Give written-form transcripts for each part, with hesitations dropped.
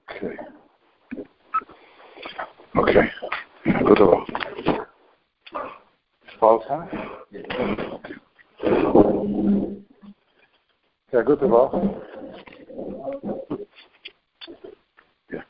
Okay. Okay. Good luck. Paul, huh? Okay. Yeah, good luck. Yeah.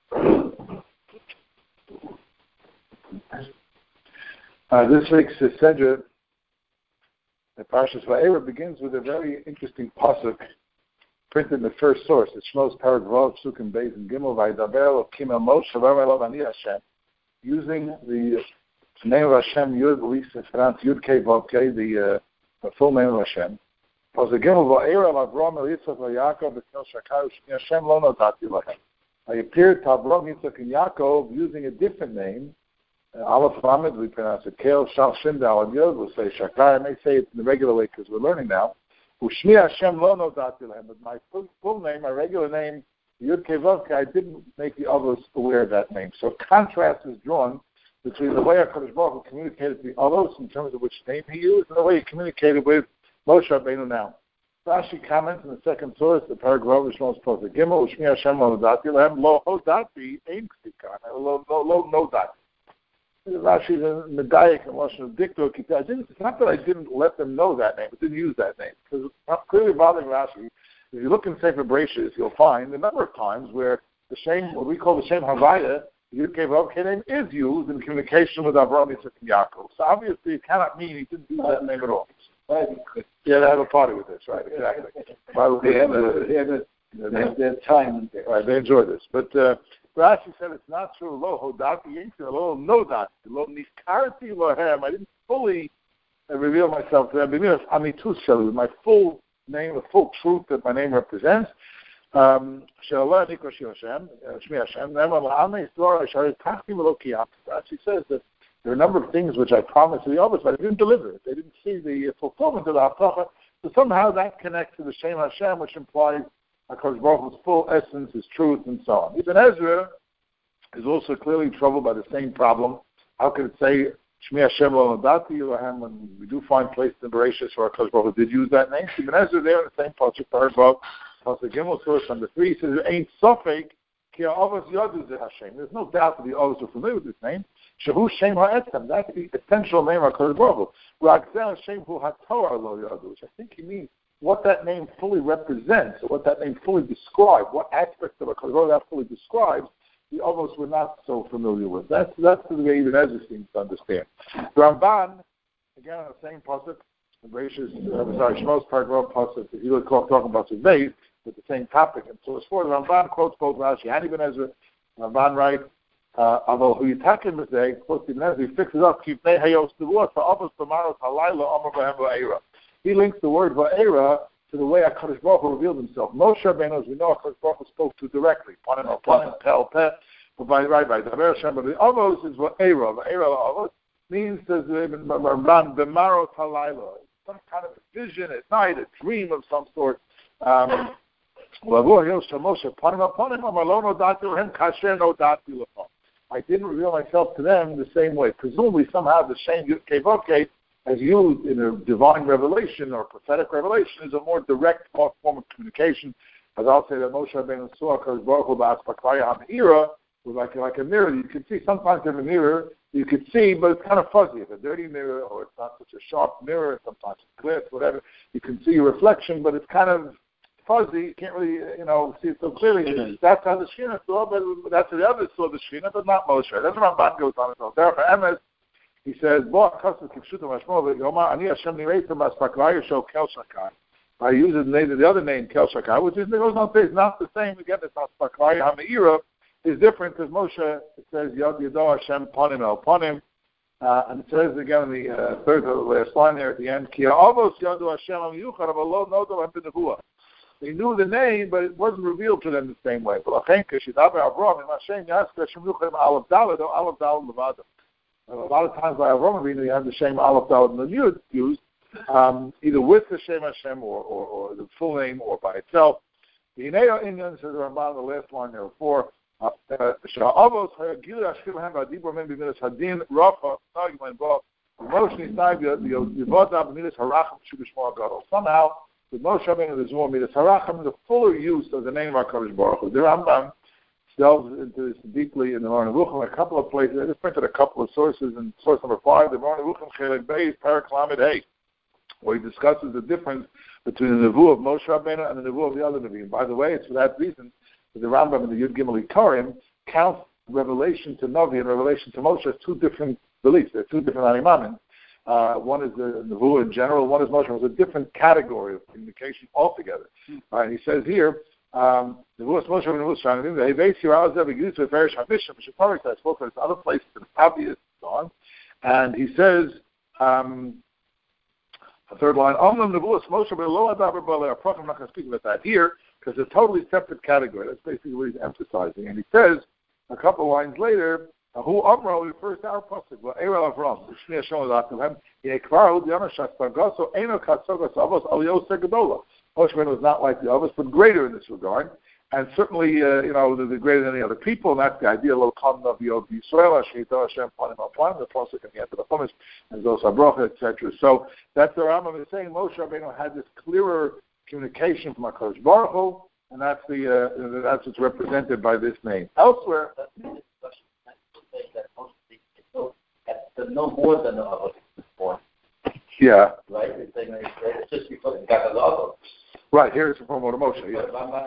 This week's Sedra, the Parshas Va'era, begins with a very interesting pasuk printed in the first source. It shows Paragvav, Psukim, Beis, and Gimel, Vaydaber, Kim El Moshe, Vaydaber, Ani Hashem, using the name of Hashem, Yud, at least it's pronounced Yud Kei Vav Kei, the full name of Hashem. Because the Gimel Va'era, Avram, El Yitzchak, Yaakov, V'Kel Shakar, Hashem Lo Nodati Lahem. I appeared to Avram, Yitzchak, and Yaakov using a different name. Aleph Lamed, we pronounce it Kel, Shal Shin, Dalad Yod, we'll say Shakar. I may say it in the regular way because we're learning now. Ushmi Hashem Lo Nodati Lahem. But my full name, my regular name, Yud Kei Vav Kei, I didn't make the others aware of that name. So contrast is drawn between the way HaKadosh Baruch Hu communicated to the others in terms of which name he used and the way he communicated with Moshe Rabbeinu now. Rashi comments in the second source, the paragraph which most close to Gimel, Ushmi Hashem Lo Nodati Lahem, Lo Hodati, Ein Ksikan, Lo Nodati. Rashi is a medayik and Lashon Diktor. It's not that I didn't let them know that name, I didn't use that name. Because it's clearly bothering Rashi. If you look in Sefer Bereshis, you'll find a number of times where the Shem, what we call the Shem Havaya, the Yud Kei Vav Kei name, is used in communication with Avraham, Yitzchak, and Yaakov. So obviously it cannot mean he didn't use that name at all. Yeah, they have a party with this, right? Exactly. They have their time. Right, they enjoy this. But Rashi said it's not true. Lo hodati yinka, lo no dati, lo niskarti lohem. I didn't fully reveal myself to them. Amitus shelu, with my full name, the full truth that my name represents. Rashi says that there are a number of things which I promised to the others, but I didn't deliver it. They didn't see the fulfillment of the haftacha. So somehow that connects to the Shem Hashem, which implies HaKadosh Baruch Hu's full essence, his truth, and so on. Ibn Ezra is also clearly troubled by the same problem. How could it say Shmi Hashem Lo Nodati Lahem when we do find places in Bereshis where HaKadosh Baruch Hu did use that name? Ibn Ezra there in the same pasuk, paragraph, pasuk Gimel, source number 3, says there ain't sofek ki ha'avos yadu ze Hashem. There's no doubt that the others are familiar with this name. Shehu Shem Ha'etzem. That's the essential name of HaKadosh Baruch Hu. Ra'akzel Shem Hu HaTorah Lo Yadu, which I think he means what that name fully represents, or what that name fully describes, what aspects of a Kadosh that fully describes, the others were not so familiar with. That's the way Ibn Ezra seems to understand. The Ramban, again on the same pasuk, Shmos paragraph pasuk, if you look talking about his base, with the same topic. And so as far as Ramban quotes both Rashi and Ibn Ezra, Ramban writes, although who Yitakim B'zeh, quotes Ibn Ezra, he fixes up, Kif Nei Hayos Devuah, for others tomorrow, Halayla, Amar B'hem Va'era. He links the word Va'era to the way HaKadosh Baruch Hu revealed himself. Moshe Rabbeinu, as we know, HaKadosh Baruch Hu spoke to directly. Panim, Pel, Peh, by Daber Hashem. But the Avos is Va'era. Va'era Avos means, says Ramban, B'marot Halayla. Some kind of a vision at night, a dream of some sort. I didn't reveal myself to them the same way. Presumably, somehow, the same Yud Kei Vav Kei, as used in a divine revelation or prophetic revelation, is a more direct form of communication. As I'll say that Moshe Rabbeinu saw HaKadosh Baruch Hu b'Aspaklaya HaMeira was like a mirror. You can see sometimes in a mirror you could see, but it's kind of fuzzy. It's a dirty mirror, or it's not such a sharp mirror. Sometimes it's clear, whatever. You can see your reflection, but it's kind of fuzzy. You can't really, see it so clearly. Mm-hmm. That's how the Shekhinah saw, but that's how the others saw the Shekhinah, but not Moshe. That's what Ramban goes on and on. Therefore, Emes, he says, I use the other name, Kel Shakai, which is, it's not the same. Again, it's not Spaklai. HaMeira is different because Moshe, it says, Yad Yado Hashem Panim El Panim. And it says again in the third to the last line there at the end, Ki Avos Yadu Hashem HaMiyuchad Avalo Nodo HaBenevuah. They knew the name, but it wasn't revealed to them the same way. A lot of times by Avraham Avinu, you have the Shem Aleph Daled and the Yud used, either with the Shem Hashem or the full name or by itself. The Hinei Inyan, says the Ramban, the last line there, 4. Somehow with Moshe Rabbeinu, there's more midas haracham, the fuller use of the name of HaKadosh Baruch Hu. The Rambam delves into this deeply in the Moreh Nevuchim, a couple of places. I just printed a couple of sources. In source number 5, the Moreh Nevuchim Chelik Beis Parak Lamed Hey, where he discusses the difference between the Nevuah of Moshe Rabbeinu and the Nevuah of the other Nevi'im. By the way, it's for that reason that the Rambam and the Yud Gimel Ikarim count revelation to Navi and revelation to Moshe as two different beliefs. They're two different animamin. One is the Nevuah in general, one is Moshe. It's a different category of communication altogether. And he says here, Nevuah Moshe Rabbeinu was trying to do that. He based here out of used to a very mission, which is probably I spoke of other places in obvious on. And he says, the third line, I'm not going to speak about that here because it's a totally separate category. That's basically what he's emphasizing. And he says, a couple of lines later, who Amro refers to our pasuk. Well, Eirel Avram, Shmi Hashem Elakim, Yekvaru Dianashas Pargaso Eno Katsogos Avos Al Yosef Gedola. Moshe Rabbeinu was not like the others, but greater in this regard, and certainly, they're greater than any other people. And that's the idea. Lo Kam Navi Yod Yisrael Ashita Hashem Panim Al Panim. The pasuk in the end of the Chumash and Zos HaBrocha, etc. So that's the Rambam is saying. Moshe Rabbeinu had this clearer communication from HaKadosh Baruch Hu, and that's what's represented by this name. Elsewhere. No more than the other before. Yeah. Right? It's just because it got the other. Right, here it's from Moshe, yeah.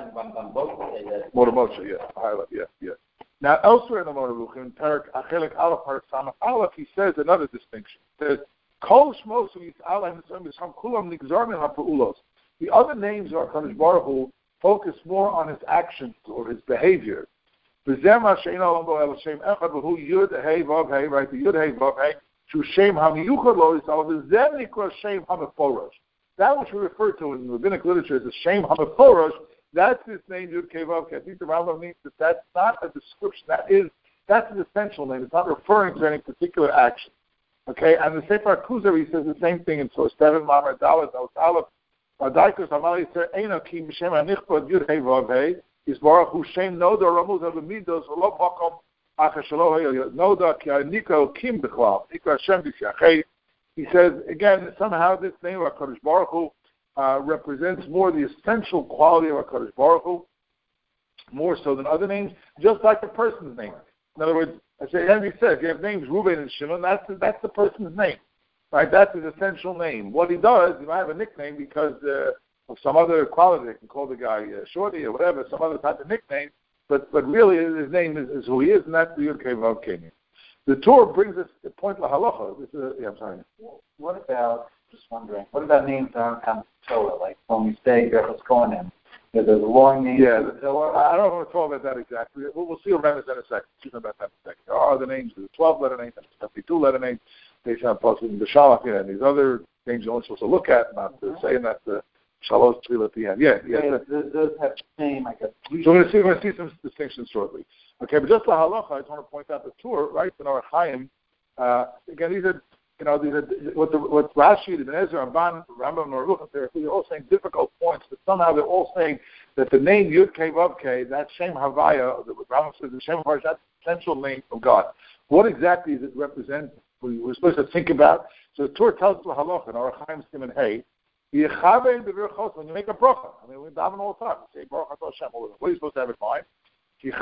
Moshe, yeah. Now, elsewhere in the Moreh Nevuchim, in Parak Achelik Aleph, Parak Samach Aleph, he says another distinction. He says, Kol Shmos Yis'al HaMitzvah Yis'am Kulam Nigzar Min HaPa'ulos. The other names of HaKadosh Baruch Hu focus more on his actions or his behavior. V'zeh ma she'ein olam bo el Shem Echad v'hu Yud Hei Vav Hei, right, the Yud Hei Vav Hei, Shu Shem HaMiyuchad Lo Yis'al, v'zeh nikra Shem HaMeforosh. That which we refer to in rabbinic literature as the Shem HaMeforosh, that's his name, Yud Kei Vav Kei. I think the Rambam means that that's not a description, that's an essential name. It's not referring to any particular action. Okay, and the Sefer Kuzari says the same thing in source 7, Mamar Dalet, Al Aleph, V'adaikos Amal Yisrael Eino Ki M'Shem HaNichbod Yud Hei Vav Hei, Yisbarach Hu Shem Noda Ramuz HaVamidos V'lo Makom Acha Shelo Hei Noda Ki HaNiko Kim B'Chlal, Nikra Hashem B'Shachei. He says, again, somehow this name of HaKadosh Baruch Hu represents more the essential quality of HaKadosh Baruch Hu, more so than other names, just like a person's name. In other words, as Henry said, if you have names Reuben and Shimon, that's the person's name, right? That's his essential name. What he does, he might have a nickname because of some other quality. They can call the guy Shorty or whatever, some other type of nickname, but really his name is who he is, and that's the Yud Kei Vav Kei. The Torah brings us the point of halacha. I'm sorry. What about, just wondering, what about names that aren't common to Torah? Like when we say Gerchos Kohanim, there's a long name. Yeah, I don't want to talk about that exactly. We'll see Remes in a second. Speak about that in a second. There are the names, the 12-letter names, and 52-letter names. They sound possible in the Shalach, and these other names you're only supposed to look at, not saying that the Shalosh Tefillah at the end. Yeah. Those have the same, I guess. So we're going to see some distinctions shortly. Okay, but just the halacha, I just want to point out the Torah, right, in our Chaim. Again, these are what Rashi, Ibn Ezra, Ramban, Rambam, and Aruch, they're all saying difficult points, but somehow they're all saying that the name Yud Kei Vav Kei, that Shem Havaya, that Rambam says the Shem Havaya, that's the essential name of God. What exactly does it represent? We're supposed to think about. So the Torah tells us the halacha in our Chaim Siman Hey, when you make a bracha, I mean, we daven all the time. We say Baruch Atah Hashem. What are you supposed to have in mind? This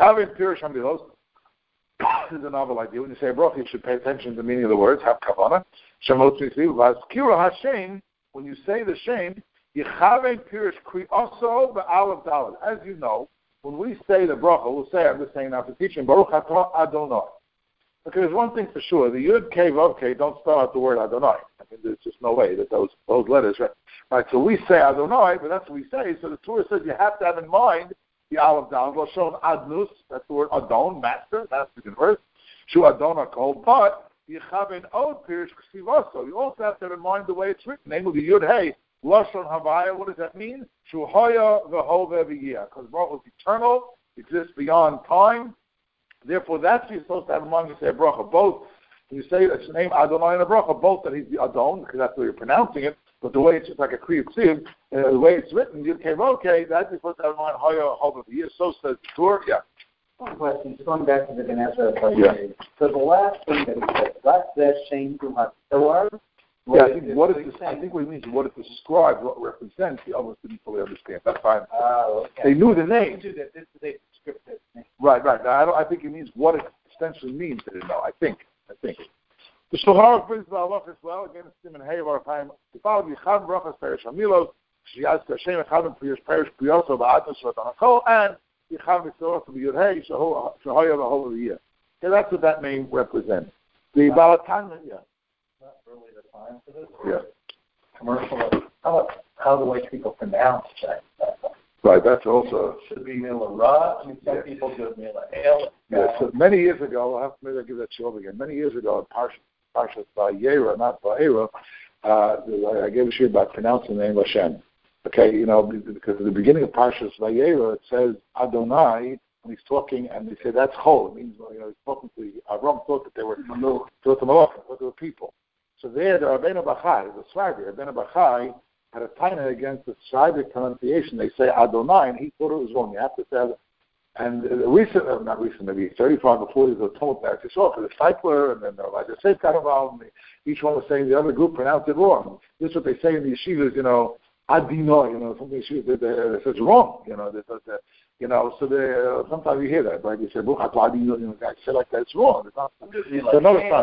is a novel idea. When you say bracha, you should pay attention to the meaning of the words. Have kavanah. When you say the Shem, as you know, when we say the bracha, we'll say, I'm just saying now for teaching, Baruch Atah Adonai. Okay, there's one thing for sure. The Yud Kei Vav Kei don't spell out the word Adonai. I mean, there's just no way that those letters, right? So we say Adonai, but that's what we say. So the Torah says you have to have in mind the Aleph Dalet. Lashon Adnus, that's the word Adon, master. That's the verse. Shu Adon HaKol, but Yechaven Od Pirish Ksivaso. You also have to have in mind the way it's written. Name will be Yud Hey Lashon Havaya. What does that mean? Shu Hoya V'Hove V'Yeh. Because Baruch is eternal, exists beyond time. Therefore, that's what you're supposed to have in mind when you say a bracha. Both, when you say it's the name Adonai in a bracha, both that he's the Adon, because that's the way you're pronouncing it, but the way it's just like a Kriya Ksiv, the way it's written, Yud Kei Vav Kei, that's you're supposed to have in mind, Hoya Hov V'Yeh. So says the Torah, yeah. One question, just going back to the Genesis question. Yeah. So the last thing that he said, that's that shame to HaTorah. Yeah, I think what it means, what it describes, what it represents, he almost didn't fully understand. That's fine. Okay. They knew the name. This is a descriptive name. Right. I think it means what it essentially means. I think. The Shulchan Aruch brings the halacha as well. Again, it's Siman Hey of our time. The following Yichad Brachas Perish Hamilos, Shiyaz Hashem Echadam Perish Priyoso Ba'atos Shatan Hakol, and Yichad Mitzvot to be Yud Hey Shahoya the whole of the year. Okay, that's what that name represents. The Balatana, Not really the time for this. Yeah. Commercial. How the way people pronounce that. Right, that's also. Should be Mila Ra. I mean, some people do Mila Ale. Yeah, so many years ago, maybe I'll give that to you over again. Many years ago, Parshas Vayera, not Vayera, I gave a shir about pronouncing the name of Hashem. Okay, because at the beginning of Parshas Vayera, it says Adonai, when he's talking, and they say that's Chol. It means, he's talking to Avram, thought that they were people. So there, the Rabbeinu Bachai, the Sfardi, Rabbeinu Bachai, had a taina against the Sfardi pronunciation. They say Adonai, and he thought it was wrong. You have to say, and not recent, maybe 35 or 40 years ago, that it's all for the discipler, and then like the Seif got involved, and each one was saying the other group pronounced it wrong. This is what they say in the yeshivas, Adino, some of the yeshivas, they say it's wrong, so sometimes you hear that, right? You say, Buchat Adino, guys say like that, it's wrong. It's not. So another time.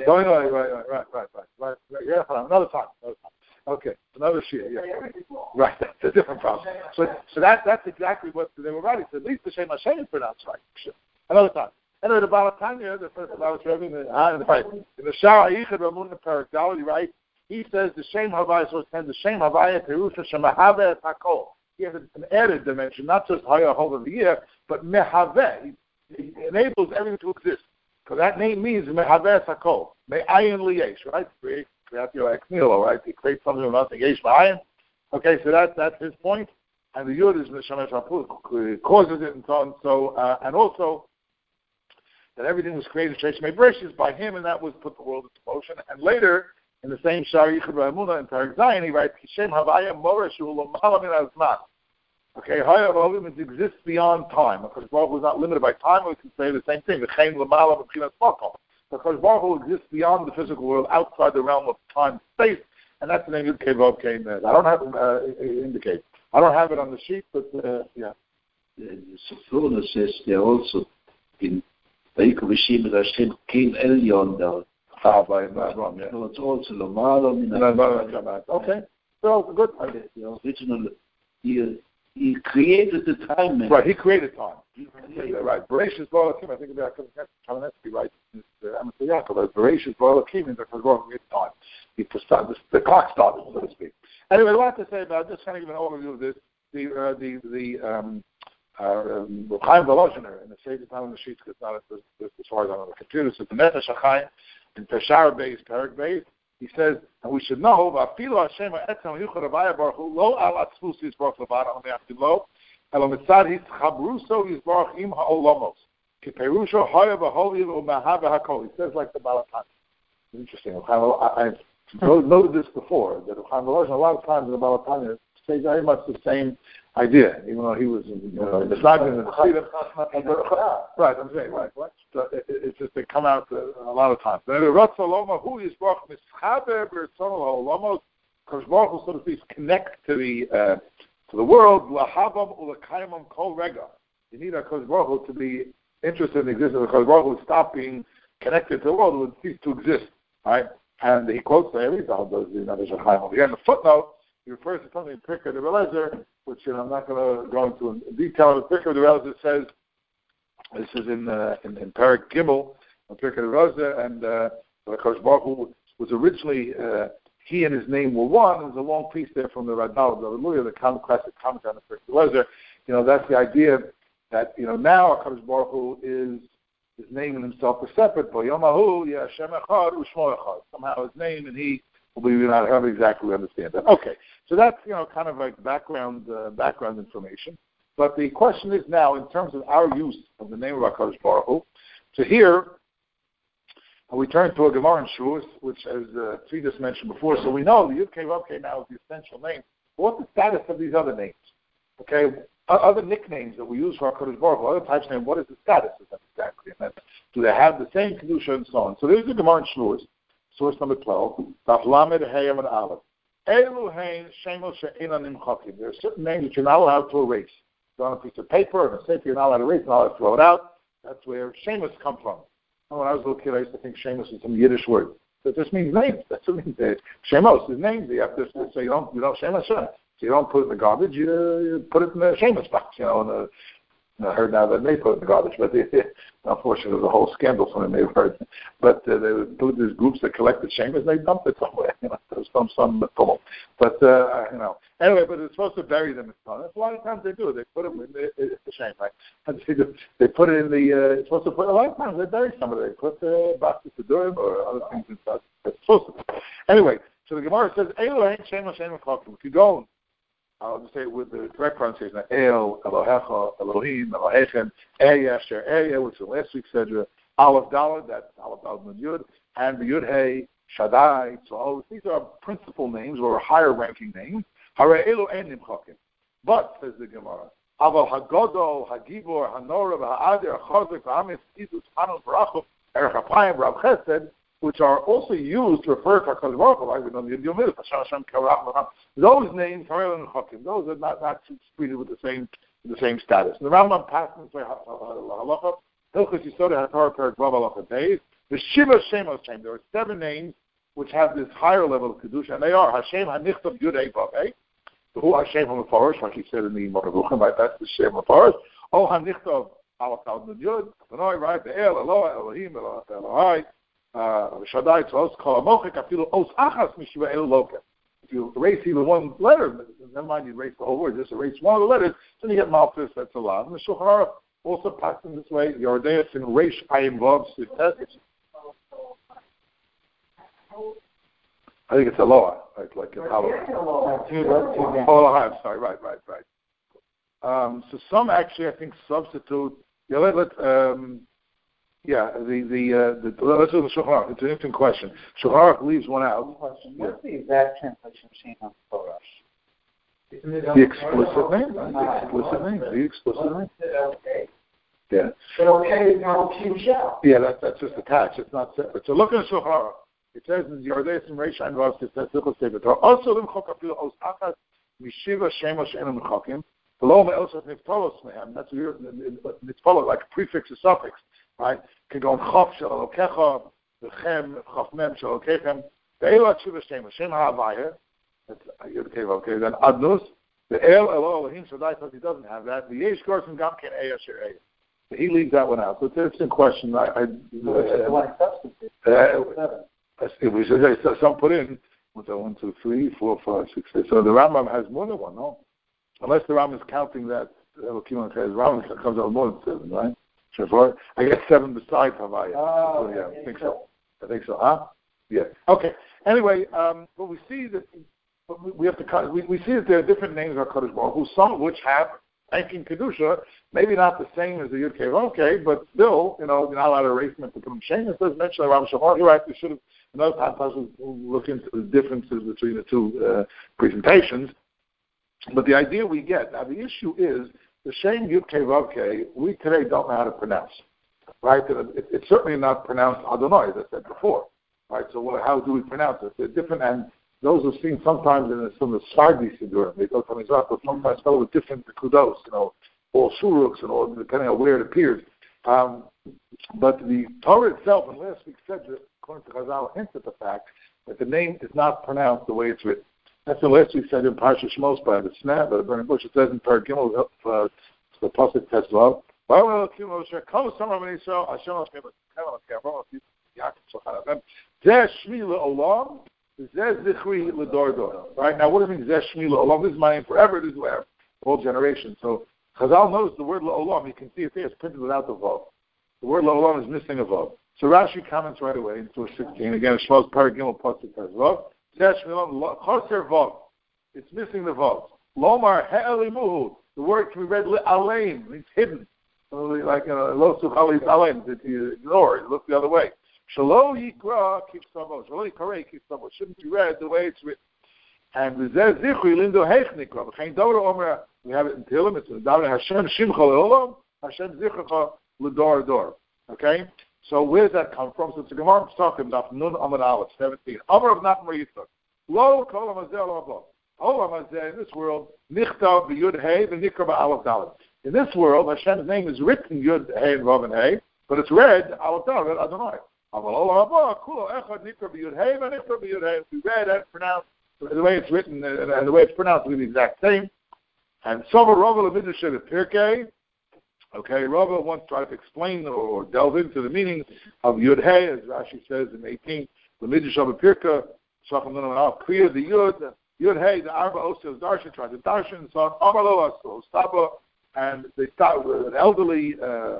Right. Yeah, another time. Okay, another shir, yeah. Right, that's a different problem. So that's exactly what they were writing. So at least the Shem Hashem is pronounced right. Sure. Another time. Anyway, the Balatanya, the first Balat Rebbe, in the Shara Yichud Ramun Perak Daladi, right? He says the Shem Havaya, so it says the Shem Havaya Perusha Shemahave Takol. He has an added dimension, not just Haya whole of the year, but Mehaveh. He enables everything to exist. Because that name means Mehaveh Takol. Me'ayin Liyesh, right? Right? He creates something from nothing. Okay, so that's his point. And the Yud is Meshamesh Hapul, causes it and so on. So, and also that everything was created by him, and that was put the world into motion. And later, in the same Shar Yichud Ba'amunah in Perek Zayin, he writes, Kishem Havaya Moresh U'Lomala Min Azman. Okay, Haya V'Olim exists beyond time. Because Baruch was not limited by time, we can say the same thing. V'chein L'Mala V'Chinas Makom. Because Baruch Hu exists beyond the physical world, outside the realm of time and space, and that's the name of Kevav Kain. I don't have it indicate. I don't have it on the sheet, but yeah. The Sifrona says there also in Vayikavashim Hashem Kain Elyon there. By Ron, yeah. So it's also Lomalo. Okay, so good. The original, he created the time. Man. Right, he created time. Right, Bereshis Ba'alakim. I think about Kavanetsky writes Amos Yaakov. Bereshis Ba'alakim means that God created time. The clock started, so to speak. Anyway, what I have to say about just kind of give an overview of this. The Chaim Volozhiner in the Seder time on the sheets, because not as far as I'm on the computer. So the Nefesh HaChaim in Peshara Beis, Perek Beis, he says, and we should know, V'afilu Hashem ha'etzem Yuchad Havaya Baruch Hu lo al atzvus Yisbarach Levada Ha'me'achdim lo, elo mitzad Hitzchabruso Yisbarach im ha'olomos, ki perusho haya v'holi u'mahave ha'kol. He says like the Balatanya. Interesting. I've noted this before, that Chaim Volozhin, a lot of times in the Balatanya, say very much the same idea, even though he was in the Snagin and the Siddim. Right, I'm saying, right. It's just they come out a lot of times. Because Baruch Hu, so to speak, connect to the world. You need a Baruch Hu to be interested in the existence of Baruch Hu. Stop being connected to the world, it would cease to exist. Right? And he quotes the Arizal, does the Navish HaChaim. Here in the footnote, he refers to something in Pirkei de Belezer, which I'm not going to go into in detail. The Pirkei de Belezer says, this is in Perek Gimel, Pirkei de Belezer, and Kodesh Baruch Hu was originally, he and his name were one. There's a long piece there from the Radal of Hallelujah, the classic commentary on the Pirkei de Belezer. That's the idea that, now Kodesh Baruch Hu is, his name and himself are separate, but Yomahu, Hashem Echad, Ushmo Echad. Somehow his name and he, we will not have exactly understand that. Okay, so that's kind of like background information. But the question is now, in terms of our use of the name of HaKadosh Baruch Hu, so here we turn to a Gemara in Shavuos, which, as Tzvi just mentioned before, so we know the Yud Kei Vav Kei now is the essential name. What's the status of these other names? Okay, other nicknames that we use for HaKadosh Baruch Hu, other types of names, what is the status of them exactly? And do they have the same kedusha and so on? So there's a Gemara in Shavuos, source number 12, Daf Lamed Hey and Aleph. Elu Hein Shemos She'enan Nimchakim. There are certain names that you're not allowed to erase. on a piece of paper, and a sefer you're not allowed to erase, not allowed to throw it out. That's where Shemus come from. And when I was a little kid, I used to think Shemus was some Yiddish word. That just means names. That's what it means. Shemos is names. You have to say you don't Shem Hashem. So you don't put it in the garbage. You put it in the Shemus box. I heard now that they put it in the garbage, but unfortunately, there was a whole scandal from it. They've heard, but they put these groups that collected Shemus, they dumped it somewhere. There's some tumult. But anyway, but it's supposed to bury them in stone. A lot of times they do. They put them in it's a shame, right? They put it in the. It's supposed to put. A lot of times they bury somebody. They put boxes to Durim or other things inside. It's supposed to. Anyway, so the Gemara says, "Elo ain't Shem Hashem Chakim." If you go, I'll just say it with the correct pronunciation: El, Elohecha, Elohim, Elohechem, Yasher, Eya, which is last week's Sedra, Aleph Daled, that's Aleph Daled Yud, and the Yud Hey, Shaddai. So these are principal names or higher ranking names. Hare Elo Enim Chakim. But says the Gemara, Aval Hagodol, Hagibor, Hanora, Ha'adir, Chazik, Ha'amis, Isus, Hanon, Barachov, Erech Apayim, Rav Chesed, which are also used to refer to HaKadosh Baruch Hu, like we know the Yom Mitzvah, Hashem Karach, those names, Harel and Chakim, those are not treated with the same status. And the Rambam passes by Halacha, Hilchos Yisod HaTorah Perek Vav Halacha Beis, the Shiva Shemos Shem. There are 7 names which have this higher level of Kedusha, and they are Hashem HaNichtav Yud Ei Vav Ei, who Hashem HaMefarish, like he said in the Moravuchim, right? That's the Shem HaMefarish. O HaNichtav Aleph Daled Yud, Benoi, right? The El, Eloah, Elohim, Elohai, Shaddai, Tzos, Kol HaMochik, Afilu Os Achas Mishiva El Loka. If you erase even one letter, never mind you erase the whole word, just erase one of the letters, then you get Malchus, that's a lot. And the Shulchan Aruch also passed in this way, Yordeus in Reish Ayim Vav Siv. I think it's Eloah, right? Like in Eloah. I'm sorry, right. So some actually, I think, substitute. Yeah, let's do the Shulchan Aruch. It's an interesting question. Shulchan Aruch leaves one out. What's the exact translation of Shem HaMefarish? The explicit name. The explicit name. Yeah. Yeah, that's just attached. It's not separate. So look at Shulchan Aruch. It says in Yordeis and Reish Ayin Vav it says Sichos Sefer Torah. Also, Limchok Afilu Os Achas Mishiva Shemos She'enu Mechokim. Below Me'osas Niftolos Mehem. That's weird. It's followed like a prefix or suffix, right? Can go on Chof Shel Elokecha, V'chem Chof Mem Shel Elokechem. Ve'ela Shiva Shemos Shem HaHavaya. That's okay. Then Adnus. The El Elohim Shaddai says he doesn't have that. The Yesh Gorsim Gam Ken Eya Sher Eya. He leaves that one out. So it's an interesting question. If we should say some put in, 1, 2, 3, 4, 5, 6, 7. So the Rambam has more than one, no? Unless the Rambam is counting that Elohim says Rambam comes out more than 7, right? Sure. I guess 7 besides Havaya. So, yeah, I think so. Huh? Yeah. Okay. Anyway, but we see that we have to. We see that there are different names of HaKadosh Baruch Hu, some of which have ranking Kedusha, maybe not the same as the Yud Kei Vav Kei, but still, you're not allowed to erase them to put them shame. It does mention the Rambam Shulchan. You're right. We should have. Another time, we'll look into the differences between the two presentations. But the idea we get, now the issue is, the Shem Yud Kei Vav Kei, we today don't know how to pronounce. Right? It's certainly not pronounced Adonai, as I said before. Right? So how do we pronounce it? They're different, and those are seen sometimes in some of the Sardi Sidurim. They go from Israel, but sometimes spelled with different kudos, all suruks and all, depending on where it appears. But the Torah itself, and last week said that, according to Chazal, hints at the fact that the name is not pronounced the way it's written. That's the last week said in Parsha Shmos by the Snap, by the burning bush. It says in Perek Gimel, the Pasuk Tetzvav, right? Now, what does it mean, Zeh Shmi L'Olam? This is my name forever, this is where all generations. So Chazal knows the word L'Olam. You can see it there. It's printed without the Vav. The word L'Olam is missing a Vav. So Rashi comments right away in verse 16. Again, Shmos Perek Gimel Pasuk Tetzvav. Zeh Shmi L'Olam Choser Vav. It's missing the Vav. Lomar He'elimuhu. The word can be read Alein. Means hidden. Like Lo Suchali Alein. That you ignore. You look the other way. Shalo Yikra keeps Savo. Shalo Yikra keeps Savo. Shouldn't be read the way it's written. And Zeh Zichri Lindo Heichnikra. V'chein Dora Omer. We have it in Tehillim. It's in David Hashem Shimcha Le'olam. Hashem Zichra L'Dor Dor. Okay? So where does that come from? So it's a Gemara talking about Nun Amud Aleph 17. Amar of Nachman Yitzchak. Lo Kol Hamazeh Lo Abo. Olam Hazeh in this world Nichtav B'Yud Hey V'Nikra B'Aleph Dalet. In this world, Hashem's name is written Yud, Hey, and Vav, and Hey, but it's read Aleph Dalet Adonai. We read and pronounced the way it's written and the way it's pronounced will be the exact same. And Sova Rava Lemidrash of Pirkei. Okay, Rava wants to try to explain or delve into the meaning of Yud Hey, as Rashi says in 18. Lemidrash of Pirkei, Shacham Nun Al Kriya the Yud Hey, the Arba Osios Darshan tried to Darshan, so Amalo Aso Staba, and they start with an elderly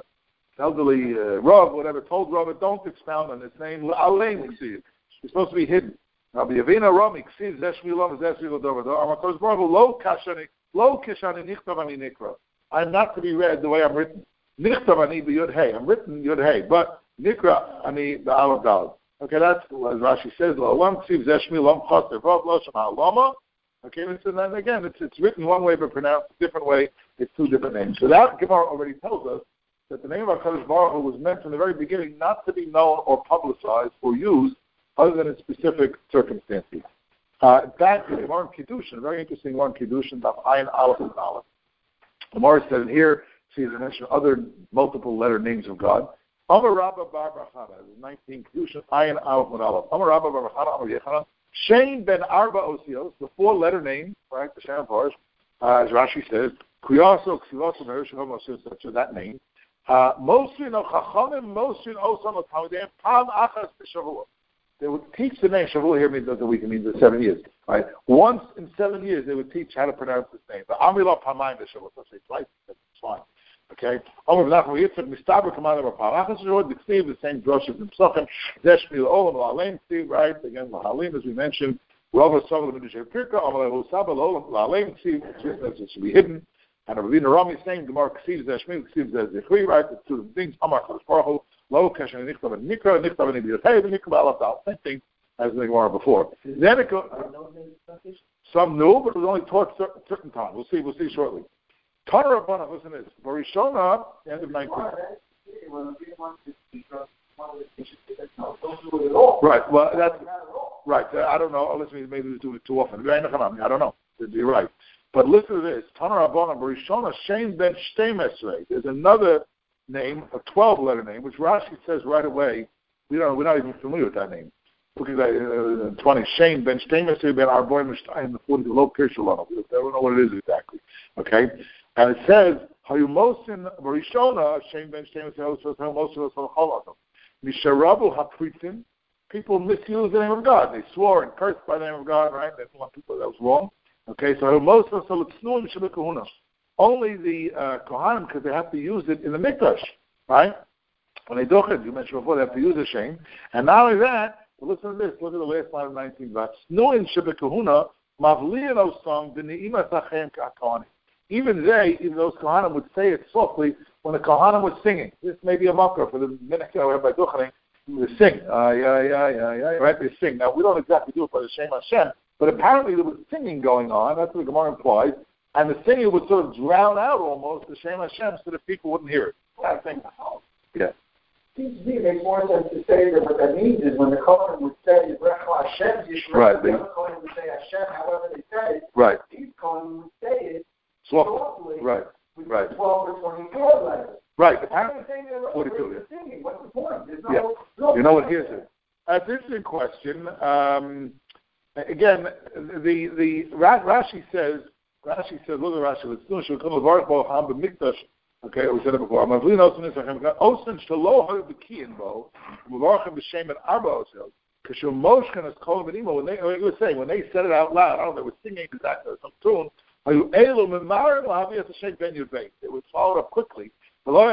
Rav, whatever, told Rava, don't expound on his name. Alein Ksiv. It's supposed to be hidden. Rabbi Yavina Rami Ksiv Zeshmi Lom Zeshmi Lodova. Amakosh Baruch Lo Kishani Nichtav Ani Nikra. I'm not to be read the way I'm written. Nichtav Ani Yud Hey. I'm written Yud Hey, but Nikra Ani the Aleph Dalet. Okay, that's what Rashi says. Lo Lom Ksiv Zeshmi Lom Chaser Rav Lo Shema Loma. Okay, and again, it's written one way but pronounced a different way. It's two different names. So that Gemara already tells us that the name of HaKadosh Baruch Hu was meant from the very beginning not to be known or publicized or used other than in specific circumstances. In fact, the Gemara in Kiddushin, a very interesting one in Kiddushin, about Ayin Aleph and Aleph. The Gemara says here, see, they mention other multiple letter names of God. Amar Rabba Bar Bachana, 19 Kiddushin, Ayin Aleph and Aleph. Amar Rabba Bar Bachana, Amar Yechanan, Shein Ben Arba Osios, the four-letter name, right, the Shem Parish, as Rashi says, Kuyaso, Ksiloso, Merishahom Osios, such as that name. Mostly no chachamim, mostly osam l'talmidim pam achas b'shavua. They would teach the name. Shavua here means the week. It means the 7 years, right? Once in 7 years, they would teach how to pronounce this name. But amila pamayim b'shavua. Let's say twice. That's fine. Okay. Omer v'nachma yitzchak mistaber kamayim pam achas b'shavua. The same droshes and psachim. Zeshmi l'olam l'alein ksiv. Right. Again, l'halim as we mentioned. Rava Sova l'midrash Pirkei. Omer l'husaba l'olam l'alein ksiv. It should be hidden. And Rabbi Rami is saying, Gemara Ksiv Zeshmi, Ksiv Zechri, right? The two things, Amar Chadosh Baruch Hu, Lo Keshen Nichtav and Nikra, Nichtav and Ibir Hey, Nichtav Aleph Dal. Same thing as the Gemara before. Then it goes, some knew, but it was only taught certain time. We'll see shortly. Tana Rabbana, listen to this. Barishona, end of 19. Right, well, that's, right, I don't know, listen, maybe we do it too often. I don't know, you're right. But listen to this. Tana Rabbana Barishona Shein Ben Shtei Mesrei. There's another name, a 12-letter name, which Rashi says right away. We're not even familiar with that name. Looking at 20 Shein Ben Shtei Mesrei Ben Arboim Mishtayim the 40 Lo Kirshalon. We don't know what it is exactly. Okay, and it says Hayumosin Barishona Shein Ben Shtei Mesrei Hayumosin Cholazim Misharabu Hapritim. People misuse the name of God. They swore and cursed by the name of God. Right? They want people that was wrong. Okay, so most of us only the Kohanim, because they have to use it in the Mikdash, right? When they do it, you mentioned before, they have to use a shame. And not only that, but listen to this, look at the last line of 19 verse. Even those Kohanim would say it softly when the Kohanim was singing. This may be a mocker for the minute, we have by Duchanim, they sing, right? They sing. Now, we don't exactly do it by the Shem Hashem, but apparently there was singing going on. That's what the Gemara implies. And the singing would sort of drown out almost the Shem Hashem so that people wouldn't hear it. I think. Yeah. Seems to me it makes more sense to say that what that means is when the Kohen would say Yisrael Hashem, right. The other Kohen would say Hashem, however they said it. Right. These Kohen would say it softly. Right. With 12 or 24 letters. Right. Apparently, 42. What's the point? You know what? Here's it. That's an interesting question. Again, the Rashi says, look at Rashi. Let's do it. Come Baruch Boham b'Mikdash. Okay, we said it before. Mavlin Osin Nisachem. Osin Shalo Har B'Kiyin Bo. Mavarchem B'Shem and Arba Osil. Kashul Moshkan is Kol B'Nimo. When they said it out loud, I don't know, they were singing exactly some tune. It would follow up quickly. So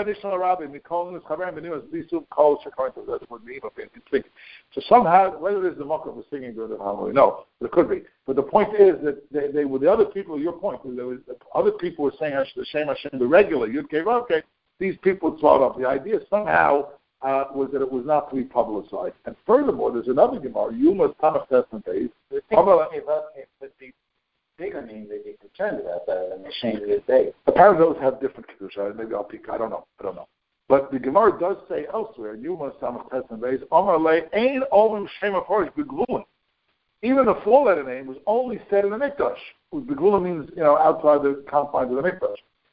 somehow, whether it is the Makar was singing during the Hallel, no, it could be. But the point is that they were the other people. Your point was other people were saying Hashem Hashem the regular. You'd gave okay. These people would swallow up. The idea somehow was that it was not to be publicized. And furthermore, there's another Gemara. Yuma Tamach Testament days. Bigger names they'd be concerned about that than the shame of his day. Apparently those have different kedusha. Maybe I'll peek. I don't know. But the Gemara does say elsewhere, Yuma Samach Tesman Beis, Omar Le Ein Omim Shem Aforish Beglulim. Even the 4-letter name was only said in the Mikdash. Beglulim means, outside the confines of the Mikdash.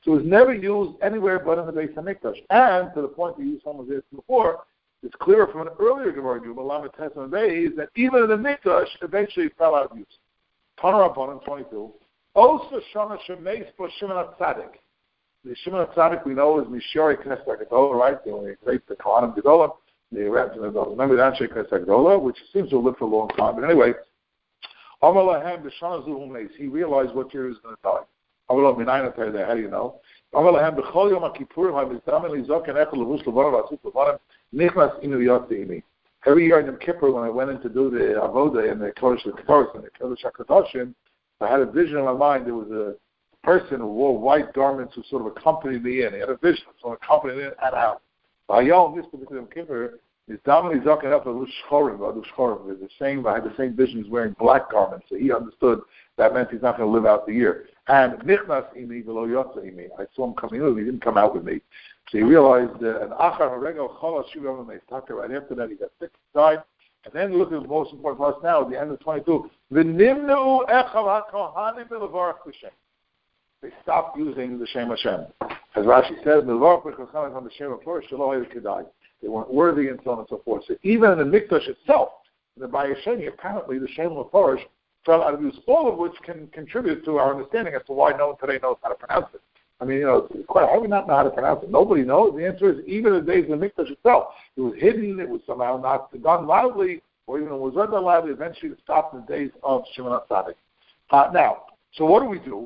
So it was never used anywhere but in the Beis HaMikdash. And to the point we used some of this before, it's clear from an earlier Gemara, Lamed Tes Days, that even in the Mikdash, eventually it fell out of use. Tanur Rabbanan 22. Also, Shana Shemeis for Shimon HaTzadik. The Shimon HaTzadik we know is Mishori Knesset HaGedolah, right? They create the Kohanim Gedolah. Remember the Anshe Knesset HaGedolah, which seems to have lived for a long time. But anyway, Amar Lahem B'Shana Zu Humeis. He realized what year he was going to die. Amar Lahem Minayin Atayah, how do you know? Amar Lahem B'Chol Yom HaKippurim HaMizdamen Lizok and Echel Levush Levonav Asuk Levonav Nichnas Inu Yotzi Imi. Every year in Yom Kippur, when I went in to do the Avodah and the Kodesh HaKadosh and the Kodesh HaKadoshim, I had a vision in my mind. There was a person who wore white garments who sort of accompanied me in. He had a vision, so accompanied me in and out. Hayom, this particular Yom Kippur, is Damali Zokin up Alush Chorim. The same. I had the same vision. He's wearing black garments, so he understood that meant he's not going to live out the year. And Nichnas Imi V'lo Yotza Imi. I saw him coming in. He didn't come out with me. So he realized that Achar Harego Chola Shiva Yom right after that he got sick, died. And then look at the most important for us now, at the end of 22. V'nimnu Echav HaKohanim V'levarach L'Shem. They stopped using the Shem Hashem. As Rashi said, V'levarach L'Chachamim on the Shem HaFlorish Shalom Kedai. They weren't worthy and so on and so forth. So even in the Mikdash itself, in the Bayesheni, apparently the Shem HaFlorish fell out of use, all of which can contribute to our understanding as to why no one today knows how to pronounce it. I mean, it's quite how do we not know how to pronounce it? Nobody knows. The answer is even in the days of the Mikdash itself, it was hidden, it was somehow not done loudly, or even it was read loudly, eventually it stopped in the days of Shimon HaTzadik. Now, so what do we do?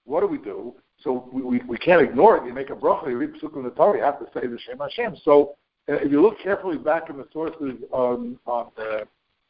So we can't ignore it. You make a bracha, you read Pesukim in the Torah, you have to say the Shem Hashem. So if you look carefully back in the sources on the,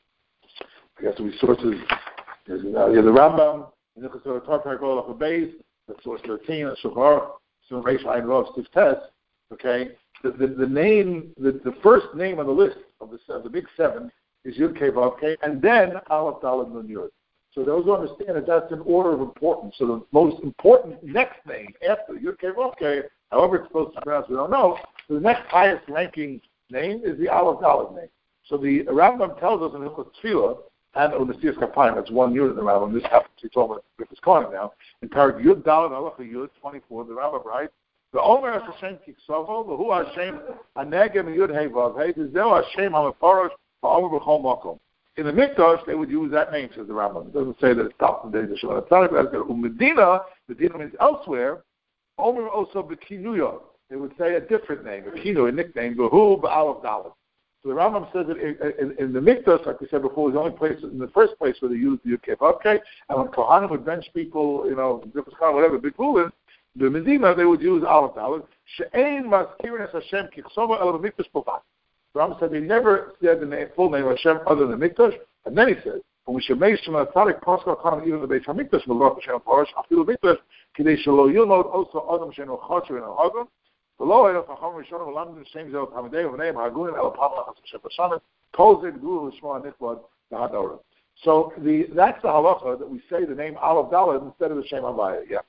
I guess the sources, there's the Rambam, in the Torah Paragol of Beis, that's source 13, and Shulchan Aruch, Reish Ayin Rav Sif Tes. Okay, the name, the first name on the list of the big seven is Yud Kei Vav Kei, and then Aleph Daled Nun Yud. So those who understand that that's an order of importance. So the most important next name after Yud Kei Vav Kei, however it's supposed to be pronounced, we don't know. So the next highest ranking name is the Aleph Daled name. So the Rambam tells us in Hilchos Tefillah, and Onesias Kapayim, that's one unit in the Rambam. This happens to be talking about Griffith's Kohanim now. In Parak Yud Daled Halacha Yud 24, the Rambam writes, the Omer Hashem Kiksovo, the Hu Hashem Anegem Yud Hey Vav Hey, the Zeu Hashem HaMefarash Ha'omer B'chol Makom. In the Mikdash, they would use that name, says the Rambam. It doesn't say that it stops in the days of Shimon HaTzadik. Medina means elsewhere. Omer also B'kinuya. They would say a different name, a kinu, a nickname, B'hu B'alav Daled. So the Rambam says that in the Mikdash, like we said before, was the only place, in the first place where they used the Yud Kei Vav Kei, and when Kohanim would bench people, Griffith's Kohanim, whatever, big rulers, the Medina, they would use Aleph Daled. She'ein Maskirin Es Hashem Kichsova El Mikdash Povat. The Rambam said they never said the full name of Hashem other than the Mikdash, and then he said, when we should make Shemon HaTzadik, Pascal Kohanim, even the Beis HaMikdash, Melach Hashem Parash, Afilu Mikdash, Kidei Shelo Yilmod, also Adam Sheno Chosher and Al-Hagam, below it, Chacham Rishon, Lamdim, Shem Zel, Hamadei, V'nei, Hagunim, El Pamach, Hashem Hashanim, Kol Zed, Guru, Shmo, Nichbad, Nahadora. So that's the halacha that we say the name Aleph Daled instead of the Shem Havaya. Yeah.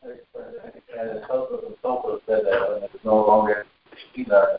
It's also said that when it's no longer Shekhinah,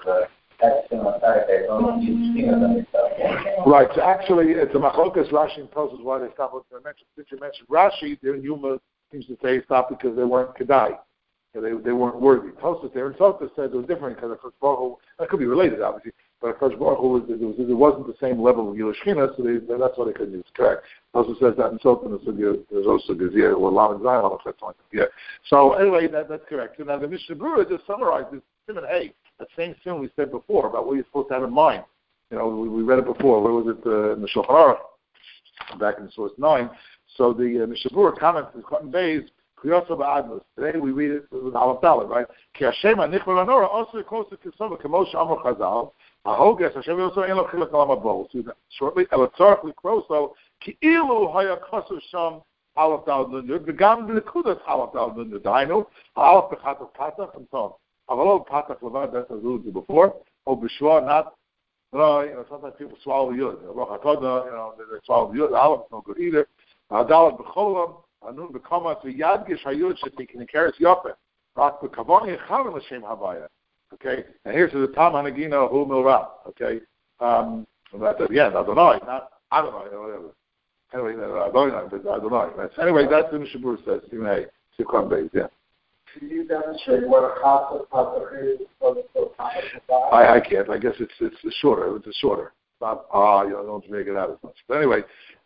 right, so actually it's a machlokas. Rashi tells us why they stopped. Since you mentioned Rashi, their Yuma seems to say stopped because they weren't kedai. They weren't worthy. Tosfos there, and Tosfos said it was different because Akash Baruch Hu, that could be related obviously, but Akash Baruch Hu it wasn't the same level of Yilush Shechina, so that's why they couldn't use. Correct. Tosfos says that in Sultan, there's also Gezir or Lamed Zion. Yeah. So anyway, that's correct. So now the Mishnah Berurah just summarizes Simon Hay. That same thing we said before about what you're supposed to have in mind. We read it before. Where was it in the Shulchan Aruch? Back in source 9. So the Mishnah Berurah comments in Cotton Bays, Kriyosa Ba'admus. Today we read it with Aleph Daled, right? Ki Hashem ha'nichol ha'nora also closer to Kisova K'moshe Amor Chazal. Ahoges Hashem also ein lo chilek olam habo. So shortly, Elatzarach Likroso Ki ilu haya kosu sham Aleph Daled Nun Yud v'gam v'nekudas Aleph Daled Nun Yud. Dainu Aleph B'chatov Patach and so on. Avalov Patach Levad, that's as we alluded to before. O B'shua not. Sometimes people swallow the Yud. They swallow the Yud. Aleph is no good either. Daled B'cholam. Anun b'kama to yadgish hayud shetikin keres yofe. Rak b'kavoni echavim l'shem havaya. Okay, and here's the Tam Hanagina Hu Milra. Okay, again, Adonai, not Adonai, whatever. Anyway, Adonai, but Adonai. Anyway, that's what the Mishnah Berurah says. Yeah. Can you demonstrate what a chassid is for the I can't. I guess it's shorter. It's shorter. It's not don't make it out as much. But anyway,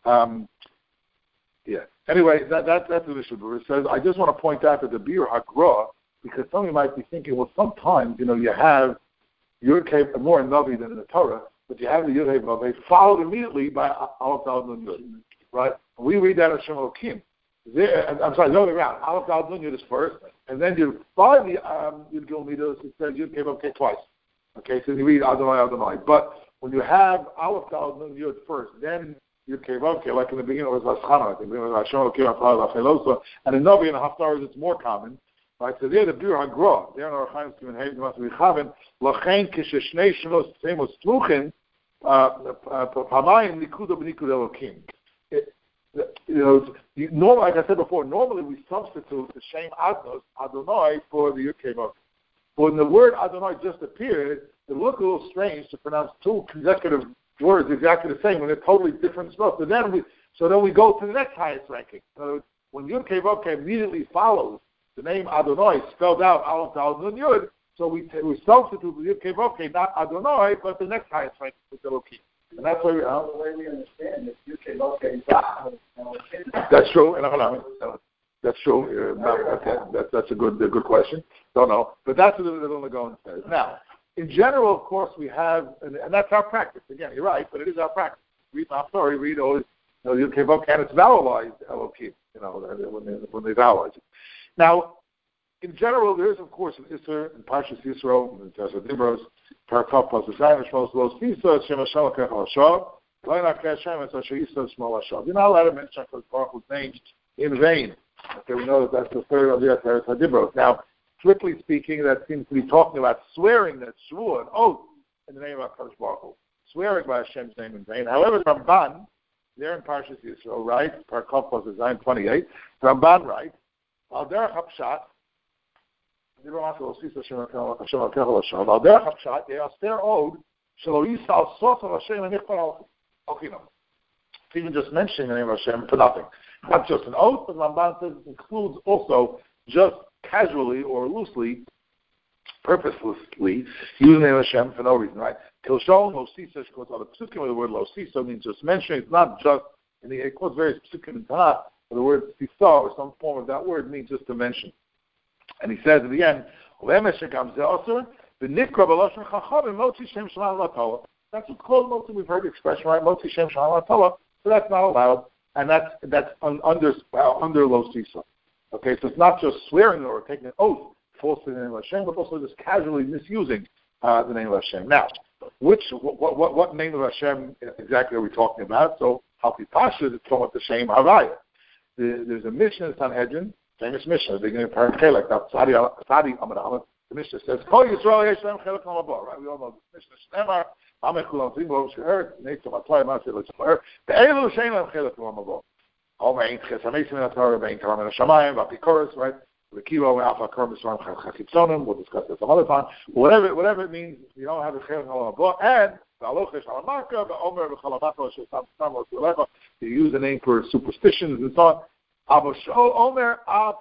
yeah. Anyway, that's the Mishnah. It says, I just want to point out that the Bir HaGra, because somebody might be thinking, well, sometimes, you have Yud Kei more Navi than in the Torah, but you have the Yud Kei Vav followed immediately by Aleph Daled Nun Yud, right? We read that as Shem Elokim. I'm sorry, the other way around. Aleph Daled Nun Yud is first, and then you follow the Yud Gil Midos, it says Yud Kei Vav Kei twice. Okay, so you read Adonai Adonai. But when you have Aleph Daled Nun Yud first, then Yud Kei Vav Kei, like in the beginning it was Vaschana, like in the beginning it was Hashem Elokim HaPalal HaChelosa, and in Navi and Haftarah it's more common. Right, so there the Bir HaGra, there in our Chaim Kimin Hayim Mas Vichaven, Lachain Kishnei Shnos Semos Tluchin, Pamayim Nikuda B'Nikud Elokim. Normally, like I said before, normally we substitute the Shem Adonai for the Yud Kei Vav. When the word Adonai just appeared, it looked a little strange to pronounce two consecutive words exactly the same when they're totally different spells. So then we go to the next highest ranking. When Yud Kei Vav immediately follows the name Adonai spelled out Aleph Daled Nun Yud, so we substitute the Yud Kei Vav Kei, not Adonai, but the next highest rank is Elokim. And that's why the way we understand it, Yud Kei Vav Kei is that's true. That's true. That's a good question. Don't know, but that's what the Vilna Gaon says. Now, in general, of course, we have, and that's our practice. Again, you're right, but it is our practice. Read all Yud Kei Vav Kei, and it's vowelized Elokim. When they vowelize it. Now, in general, there is, of course, an Isser in Parshas Yisro, in Tessa Dibros, Parakov plus the Zainish, most Los Fisa, Shem Hashem Kech HaShav, Loina Kech Hashem, and Sasha Yisro, Shmol HaShav. You're not allowed to mention Baruch Hu's name in vain. Okay, we know that that's the third of the Tessa Dibros. Now, strictly speaking, that seems to be talking about swearing, that Shvuah, an oath, in the name of HaKadosh Baruch Hu. Swearing by Hashem's name in vain. However, Ramban, there in Parshas Yisro, right, Parakov plus the Zayin 28, Ramban writes, Al derech hapshat, Al derech hapshat, Ye'aster od, Shelo Yisa al sof of Hashem and Nichbar al Ochinam. Even just mentioning the name of Hashem for nothing. Not just an oath, but Ramban says it includes also just casually or loosely, purposelessly, using the name of Hashem for no reason, right? Kilshon, Lo Sisa, she quotes all the psukim with the word Lo Sisa, means just mentioning. It's not just, and he quotes various psukim in Tanakh, the word sisa or some form of that word means just to mention. And he says at the end, that's a close moti. We've heard the expression, right? Moti Shem Shana Torah, so that's not allowed, and that's under lo sisa. Okay, so it's not just swearing or taking an oath falsely in the name of Hashem, but also just casually misusing the name of Hashem. Now, what name of Hashem exactly are we talking about? So, Halpi Pasha is talking about the Shem Havaya. There's a Mishnah in Sanhedrin, famous Mishnah, beginning of Parak Chelek, Sadi Amar Aleph. The Mishnah says, Kol Yisrael Yesh Lehem Chelek L'Mabor, right? We all know this Mishnah. Shneimar, Amech Kulam Zim Bo She'er, Neitzom Atay Maseh L'Tzomer, Be'elu Shein Lehem Chelek L'Mabor. Omer Ein Ches HaMeisim in HaTorah, Be'ein Karam in HaShamayim, V'Apikoros, right? V'Kivo Ve'Alfa Karam B'Sram Chachipsonim, we'll discuss this some other time. Whatever it means, you don't have a Chelek L'Mabor, and you use the name for superstitions and so on.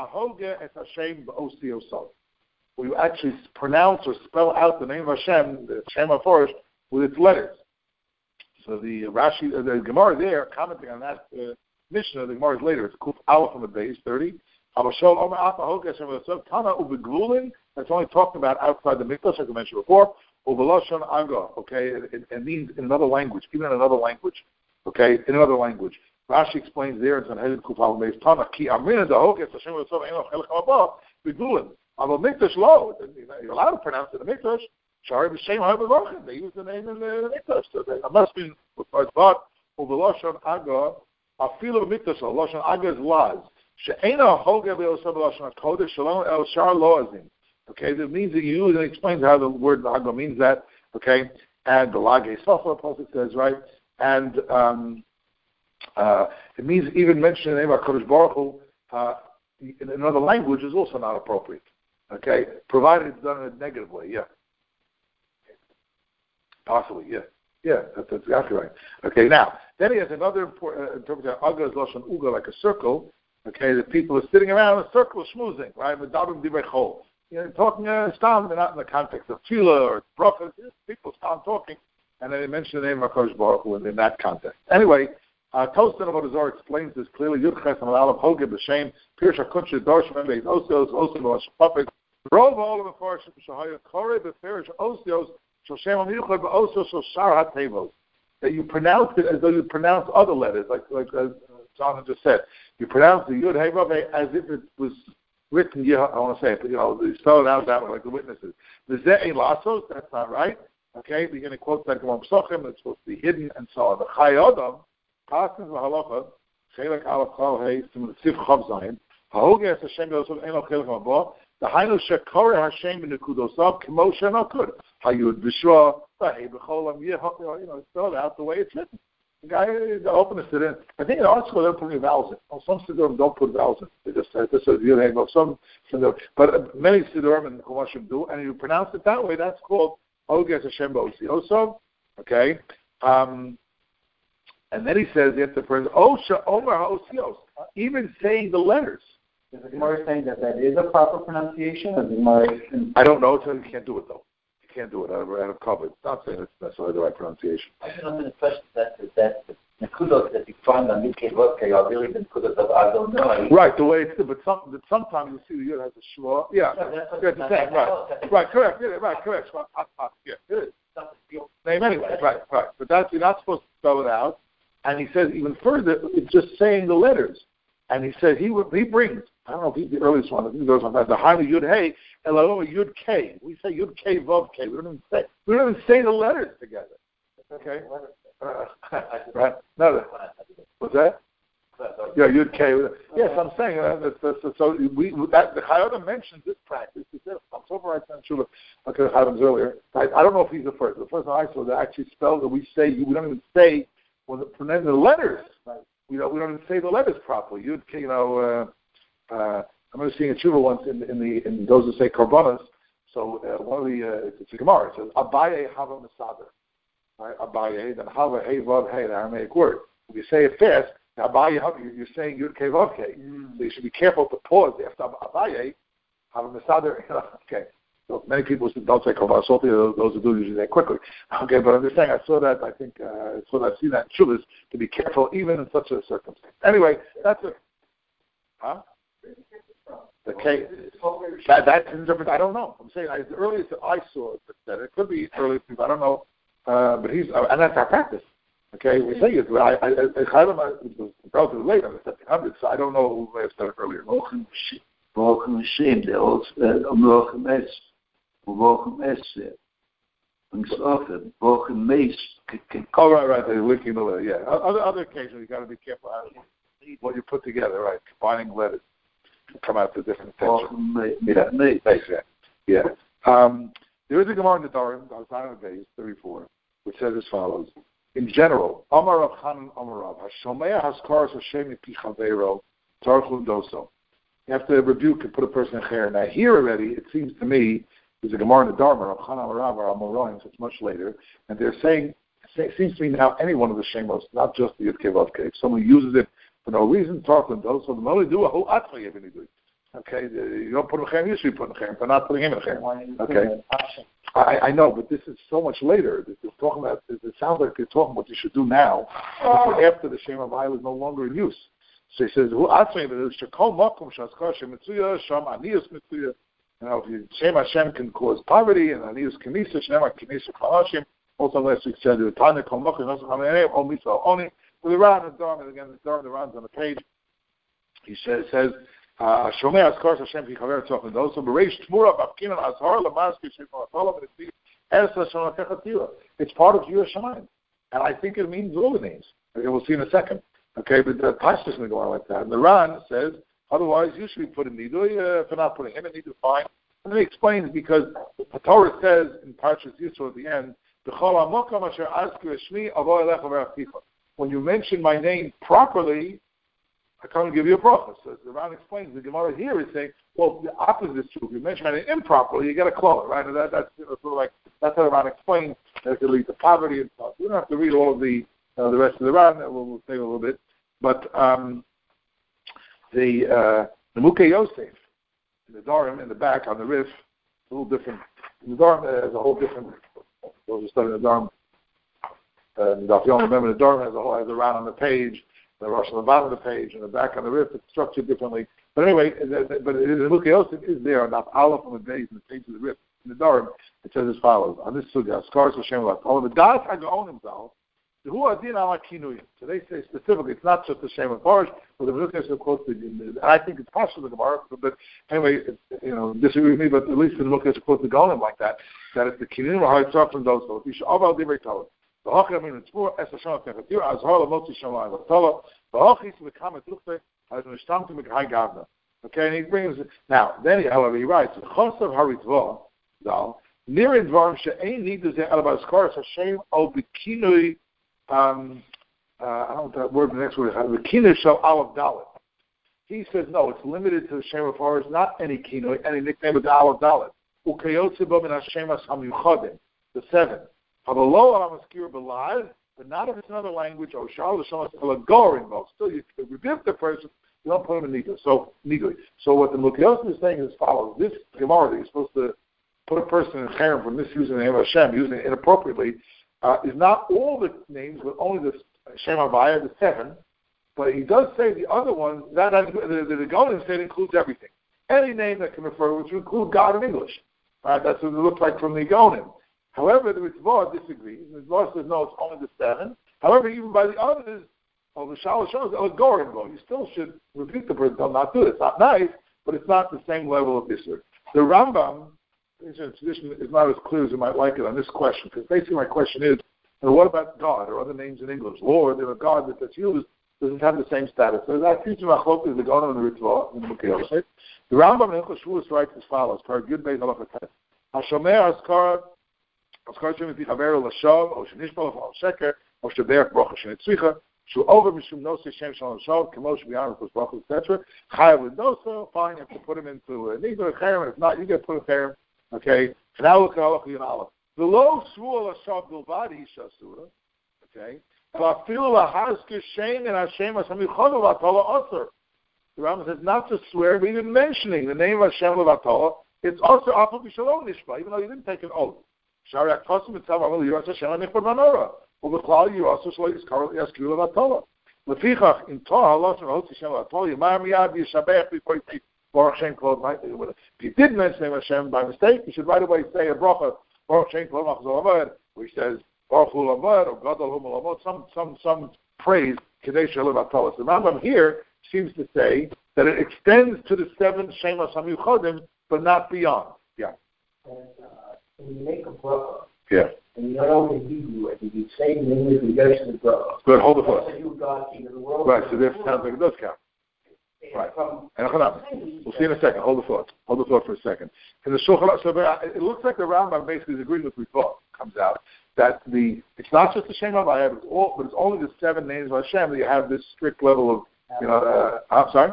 We actually pronounce or spell out the name of Hashem, the Shem HaForish, with its letters. So the Rashi, the Gemara there, commenting on that Mishnah, the Gemara is later. It's Kuf Aleph on the base 30. That's only talking about outside the mikdash, as I mentioned before. Okay, it means in another language, even in another language. Okay, in another language. Rashi explains there in Sanhedrin Kufal Meis Tana Ki Amrina Dahoket Hashem Yosef Eno Chelek Haba Begulin. Avo Mikdash Lo. You're allowed to pronounce it in the Mikdash. Shari B'Shem HaBerochim. They use the name in the Mikdash. So they must be what thought. Uveloshan Aga Afilu Mikdash Lo. Loshan Aga is Laz. She'ena Hoge Be'Osef Loshan Kodesh Shalom El Shar Loazim. Okay, that means that you use and explains how the word Haga means that. Okay, and the Lage Sofa Pasuk says right, and it means even mentioning the name of HaKadosh Baruch Hu in another language is also not appropriate. Okay, provided it's done in a negative way. Yeah, possibly. Yeah, that's exactly right. Okay, now then he has another important interpretation. Aga is lashon uga, like a circle. Okay, the people are sitting around in a circle schmoozing, right? Talking stam, they're not in the context of tefillah or brachas. People stam talking, and then they mention the name of HaKadosh Baruch Hu in that context. Anyway, Tostin of Zohar explains this clearly. Yud Ches and Aleph Hogeg B'Shem Pirush HaKudsha Dorsh Membeis Osios Osim V'Shapapik Rov all of the Farshim Shahaya Korei B'Ferish Osios Shoshem Amiuchad B'Osios Shoshar HaTevos. That you pronounce it as though you pronounce other letters, like Jonathan just said. You pronounce the Yud Hey Vav Hey as if it was written. I want to say it, but you spell it out that way, like the witnesses. The Zeh Lasos, that's not right. Okay, we're going to quote that Gemara Pesachim. It's supposed to be hidden and so on. The Chai Adam, Paskin v'Halacha, Chelek Aleph Chal Hey, Sim Tzif Chav Zayin. Ha'ogeh Hashem Yosef Eno Chelek Mabah. The Hainu Shekore Hashem B'Nekudosav Kmo Sheno Kud. Hayud B'Shra V'Hei B'Cholam Yeh. Spell it out the way it's written. The guy, the openness to it. I think in our school they don't put any vowels in. Well, some Siddurim don't put vowels in. They just say this is Yud Hey Vav. Some Siddurim, but many Siddurim and Chumashim do, and you pronounce it that way. That's called Ha'ogeh Hashem B'Osiosov. Okay. And then he says, you have to pronounce Osha Omer HaOsios. Even saying the letters. Is the Gemara saying that is a proper pronunciation? Or the Gemara I don't know, so you can't do it though. You can't do it out of cover. It's not saying it's necessarily the right pronunciation. I don't know the question that the Nekudos that you find on UK Vodka are really the Nekudos of I don't know. Right, the way it's but sometimes you see the Yud has a shua. Yeah, that's the same. Right, correct. Yeah, right, correct. Yeah, it is. Name anyway. Right. But you're not supposed to spell it out. And he says even further, it's just saying the letters. And he says he brings, I don't know if he's the earliest one, I think he goes on that, the Hainu Yud Hey, Elohim Yud K. We say Yud K, Vav K. We don't even say the letters together. Okay? Right? No, what's that? Yeah, Yud K. Yes, I'm saying so the Chayyim mentions this practice. He said, I'm so far I sent Shula, okay, Chayyim's earlier. I don't know if he's the first. The first one I saw that actually spells that we don't even say when the letters. Right. We don't even say the letters properly. I'm going to see a tshuva once in those who say korbanos. So one of the it's a Gemara. It says Abaye Hava Mesader. Right? Abaye, then Hava Hey Vav Hey, the Aramaic word. If you say it fast, Abaye Hava, you're saying Yud K Vav K. So you should be careful to pause after Abaye Hava Mesader. Okay. So many people don't say korbanos. Those who do usually say quickly. Okay, but I'm just saying I saw that. I think I've seen that in shuvas to be careful even in such a circumstance. Anyway, that's it. Huh? The K. That's interpreted. I don't know. I'm saying the earliest I saw it could be earliest. I don't know. But and that's our practice. Okay, we say it. It was relatively late on the 1700s, so I don't know who may have started earlier. Baruch Hashem, they also Baruch Mes, Baruch Mes, Baruch Mes. Oh, right. They're linking the letter. Yeah. Other occasions, you got to be careful what you put together. Right, combining letters come out to different intentions. Yeah. There is a Gemara in the Dorim, Dalzana Beis 34, which says as follows: in general, Amar Rav Chanan Amar Rav Hashomea Haskaras Hashem Pi Chaveiro Tarchul Doso. You have to rebuke and put a person in chair. Now here already, it seems to me, there's a Gemara in the Dharma, Rav Chanan Rav or Amoraim, so it's much later, and they're saying, it seems to me now any one of the Shemos, not just the Yud Kei Vav Kei. If someone uses it for no reason, Tarchul Doso, so the only do a whole atzma you do. Okay, you don't put him in chair, you should be putting him in chair, but not putting him in chair. Okay, I know, but this is so much later. They're talking about. It sounds like they're talking what you should do now, after the Shem Havai is no longer in use. So he says, "Who asked me that Shekol Makom Shaskar Shem Mitzuya Sham Anius Mitzuya." Shem Hashem can cause poverty, and Anius Kanisa Shem Kanisa Kalashim. Also, last week said Tanya Kol Makom Shaskar Shem Only so only. With the Ran and Dharma again, the Ran's on the page. He says. Shomei Askar Hashem Ki Chaver Tzofin Doso Bereish Tmura Bavkinan Azhar Lamaski Shekol Atolam and Esa Shonakechatila. It's part of Yerushalayim, and I think it means all the names. Okay, we'll see in a second. Okay, but the Pashtus going to go on like that. And the Ran says otherwise you should be put in Nidu for not putting him in Nidu. Fine. And then he explains because the Torah says in Parshas Yisro at the end, when you mention my name properly, I can't give you a bracha. So the Ran explains, the Gemara here is saying, well, the opposite is true. If you mention it improperly, you get a claw, right? And that's sort of like, that's how the Ran explains that it could lead to poverty and stuff. We don't have to read all of the rest of the Ran. We'll say a little bit. But The Mukhe Yosef, in the Dharam, in the back on the Rif, a little different. In the Dharam has a whole different. Those who study the Dharam, if you don't remember, the Dharam has a round on the page, the Rosh on the bottom of the page, and the back on the Rif. It's structured differently. But anyway, the Mukhe Yosef is there on the Aleph on the base and the page of the Rif. In the Dharam, it says as follows: on this sugya, scars Hashem all the das hagaonim zal. Who are din ala kinuyim? So they say specifically, it's not just the Shem and Parish, but the Mukhe quotes the. I think it's possible the Gemara, but anyway, disagree with me. But at least the Mukhe quotes the Golim like that. That it's the kinuyim are hard from those. So you should all divrei Torah. The hachim in it's more es Hashem techatir as hara motzi shamayim v'Torah. The hachis v'kamet luchte as nishtam to mekhay gavna. Okay, and he brings it now. Then, however, he writes chosav haritzvah dal near dvarim she'ein nidu ze alabas skaras Hashem al b'kinui. I don't know that word. The next word is the kinui shel Aleph Dalet. He says no, it's limited to the Shem of Horus, not any kinui, any nickname of the Aleph Dalet. Ukayotze bo min Hashem as hamiyuchadim, the 7. Havalo alamaskir belad, but not if it's another language. Or shal l'shamas alagorin bo. Still, you rebuke the person. You don't put him in nidui. So what the Mukhe Yosef is saying is as follows: this Gemara that you're supposed to put a person in cherem for misusing the name of Hashem, using it inappropriately. Is not all the names, but only the Shem Havaya, the 7. But he does say the other ones, the Golden State includes everything. Any name that can refer, which would include God in English. Right? That's what it looks like from the Gonim. However, the Ritzvah disagrees. The Ritzvah says, no, it's only the 7. However, even by the others, the Shalosh shows, Gorim go. You still should rebuke the person, not do it. It's not nice, but it's not the same level of Isser. The Rambam, the tradition is not as clear as you might like it on this question, because basically my question is, what about God or other names in English? Lord, if a God that's used doesn't have the same status. So that teaches Machlok is the Gonim and the Ritzvah in the Mukhe Yosef. The Rambam in Hilchos Shavuos writes as follows: Per Yud Beis Halacha Tes. Hashomer Askar Shem V'Tichaveru L'Shav, O Shenishbal L'Fal Sheker, O Sheberach Baruch Shenetzricha, Shu Over Mishum Nosei Shem Shalom Shav, Kemo Shebiyanu Kos Baruch, etc. Chayav L'Noso, fine, you have to put him into a Nidor Cherem, if not, you get put a Cherem. Okay, so now look at Halacha Yud Aleph. The low shvuah l'shav bilbadi shasura. Okay, v'afilu lahaskir shein and Hashem hashamichonu v'atola osur. The Rambam says not just swear, but even mentioning the name of Hashem v'atola, it's also afu b'shalom nishma, even though you didn't take an oath. Shari aktosim mitzav amel yiras Hashem hanichbor manora. U'b'klal yiras shlo yiskar yaskiru v'atola. Lefichach in Torah halash v'hotzi Hashem v'atola yimar miyad v'yishabech before you Baruch Shem Klod. If you did mention the name of Hashem by mistake, you should right away say a bracha Baruch Shem Klod Machzor Avad, which says Baruch Hu Avad or Gadol Hu Avad, some praise Kadesh Shalav Atolah. The Rambam here seems to say that it extends to the 7 Shemas HaMiyuchodim, but not beyond. Yeah. And when you make a bracha, yeah, and you don't know in Hebrew, and you say in English, you go to the bracha. Good, hold the thought. Right, so this sounds like it does count. Right. And we'll see in a second. Hold the thought for a second. In the Shulchan Aruch, it looks like the Rambam basically is agreeing with Ritzvah. Comes out that it's not just the Shem Havaya, but it's only the 7 names of Hashem that you have this strict level of, I'm sorry?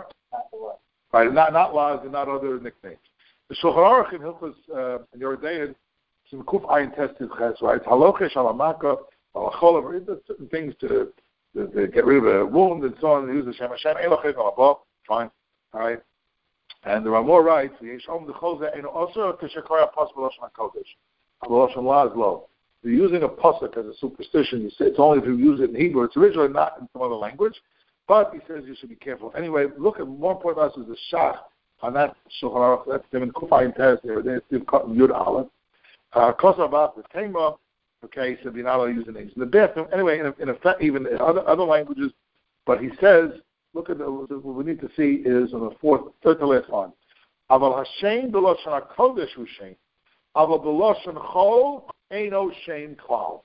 Right, not laws and not other nicknames. The Shulchan Aruch in Hilchos in Yoreh De'ah, some Kuf Ayin Tested Ches, right? Haloche Shalamaka, Halachol, there's certain things to get rid of a wound and so on, and use the Shem Hashem, Elochim Alabah. Fine, all right. And the Ramah writes, "Yeshom dechoze eno also k'shekora pas b'lashon hakodesh. B'lashon la is low. You're using a pasuk as a superstition. You say it's only if you use it in Hebrew. It's originally not in some other language, but he says you should be careful. Anyway, look at more important to us is the shach on that Shulchan Aruch. That's them in Kufayin Tez there. They're cut in Yud Aleph. Kosavat the Tema. Okay, so you're not allowed to use the names in the bathroom. Anyway, in effect, even in other languages, but he says. Look at what we need to see is on the third to last line. Aval Hashem b'lashon hakodesh hu shem. Aval b'lashon chol eino shem klal.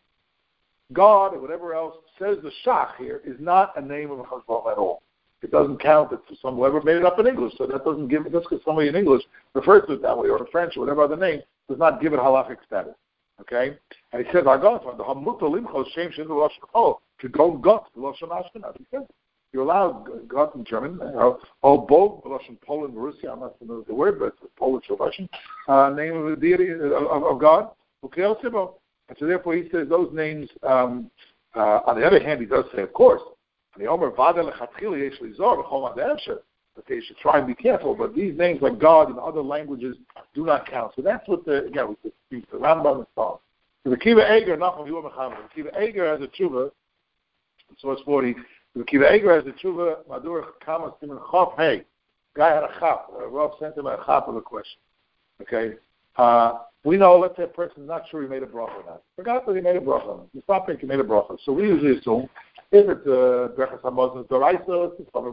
God or whatever else says the shach here is not a name of a chazal at all. It doesn't count that whoever made it up in English, so that doesn't give it just because somebody in English refers to it that way, or in French or whatever other name does not give it halachic status. Okay, and he says, "I got the hamuta limchos shem shem b'lashon chol to go got b'lashon Ashkenaz." He says. You're allowed, God in German, Bog, Russian, Poland, Russia, I'm not familiar with the word, but it's Polish or Russian, name of the deity of God, and so therefore he says those names, on the other hand, he does say, of course, the Okay, you should try and be careful, but these names like God in other languages do not count. So that's what the Rambam is taught. So the Kiva Eger, Nachum Yuah Mechaber. The Kiva Eger has a tshuva, source 40. The Kiva Eger has a tshuva, Madur Kama Siman Chof Hey. Guy had a chap. Rav sent him a chap of a question. Okay? We know, let's say a person's not sure he made a bracha or not. Forgot that he made a bracha. He's not thinking he made a bracha. So we usually assume if it's Berachas HaMazon Doraisa, it's something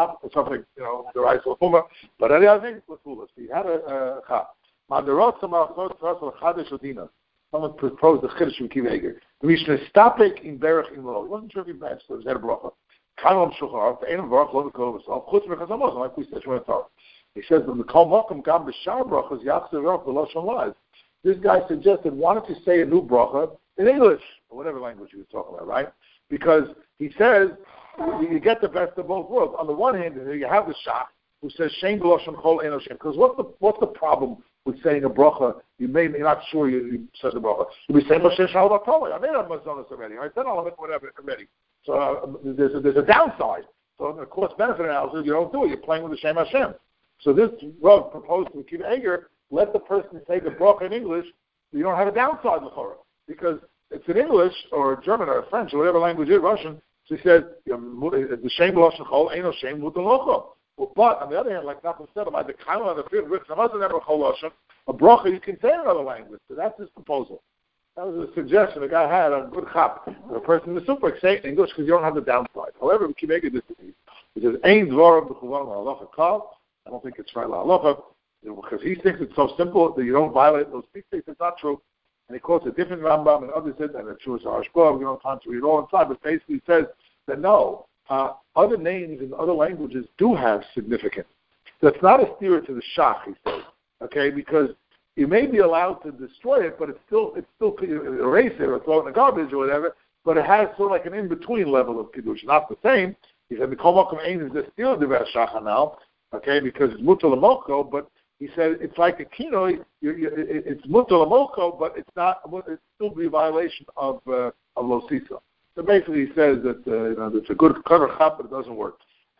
Doraisa L'Chuma, but any other thing, it's L'Chuma. So he had a chap. Madarot Samachot Tzarasal Chadash Odina. Someone proposed the Chiddush from Kiva Eger. The Mishnah Stapik in Berach in Lo. He wasn't sure if he matched, so he had a bracha. Kalam Shulchan, the Ein Baruch Lo V'Kol V'Sal, Chutz Berachas HaMazon, like we said, Shemona Torah. He says, "The Kol Mokum Gam B'Shar Brachas Yachzer Roch V'Loshon Laz." This guy suggested, why don't you say a new bracha in English, or whatever language he was talking about, right? Because he says, you get the best of both worlds. On the one hand, you have the Shach, who says, Shem B'Loshon Chol Ein Hashem. Because what's the problem with saying a bracha? You're not sure you said the bracha. You'll be saying, Moshe Shal B'Tolei. I made a mazonos already. I said I'll make whatever already. So there's a downside. So in the cost-benefit analysis, you don't do it. You're playing with the Shem Hashem. So this Rav proposed to Kiva Eger, let the person say the bracha in English, you don't have a downside l'chora, because it's in English or German or French or whatever language it is, Russian. So he said, the shem b'loshen chol ain't no shem mutar locho. But on the other hand, like Nachum said, about the kaima of the field, which doesn't have a chol loshen, a bracha you can say in another language. So that's his proposal. That was a suggestion the guy had on good chap. The person in the super say it in English because you don't have the downside. However, Kiva Eger disagrees. He says, "Ein dvorav b'chuvan halacha kal." I don't think it's right halacha. Because he thinks it's so simple that you don't violate those dictates. It's not true. And he quotes a different Rambam and others said, and it's true, it's Harshba, we don't have time to read it all inside, but basically says that no, other names in other languages do have significance. That's not a steer to the Shach, he says, okay, because you may be allowed to destroy it, but it's still erase it or throw it in the garbage or whatever, but it has sort of like an in-between level of Kiddush. Not the same. He said, the Kol Mokum Ein is the steer to the Shach now, okay, because it's Mutar L'Moko, but he said it's like a kino. It's mutar l'moko, but it's not. It's still be a violation of lo sisa. So basically, he says that it's a good clever chap, but it doesn't work.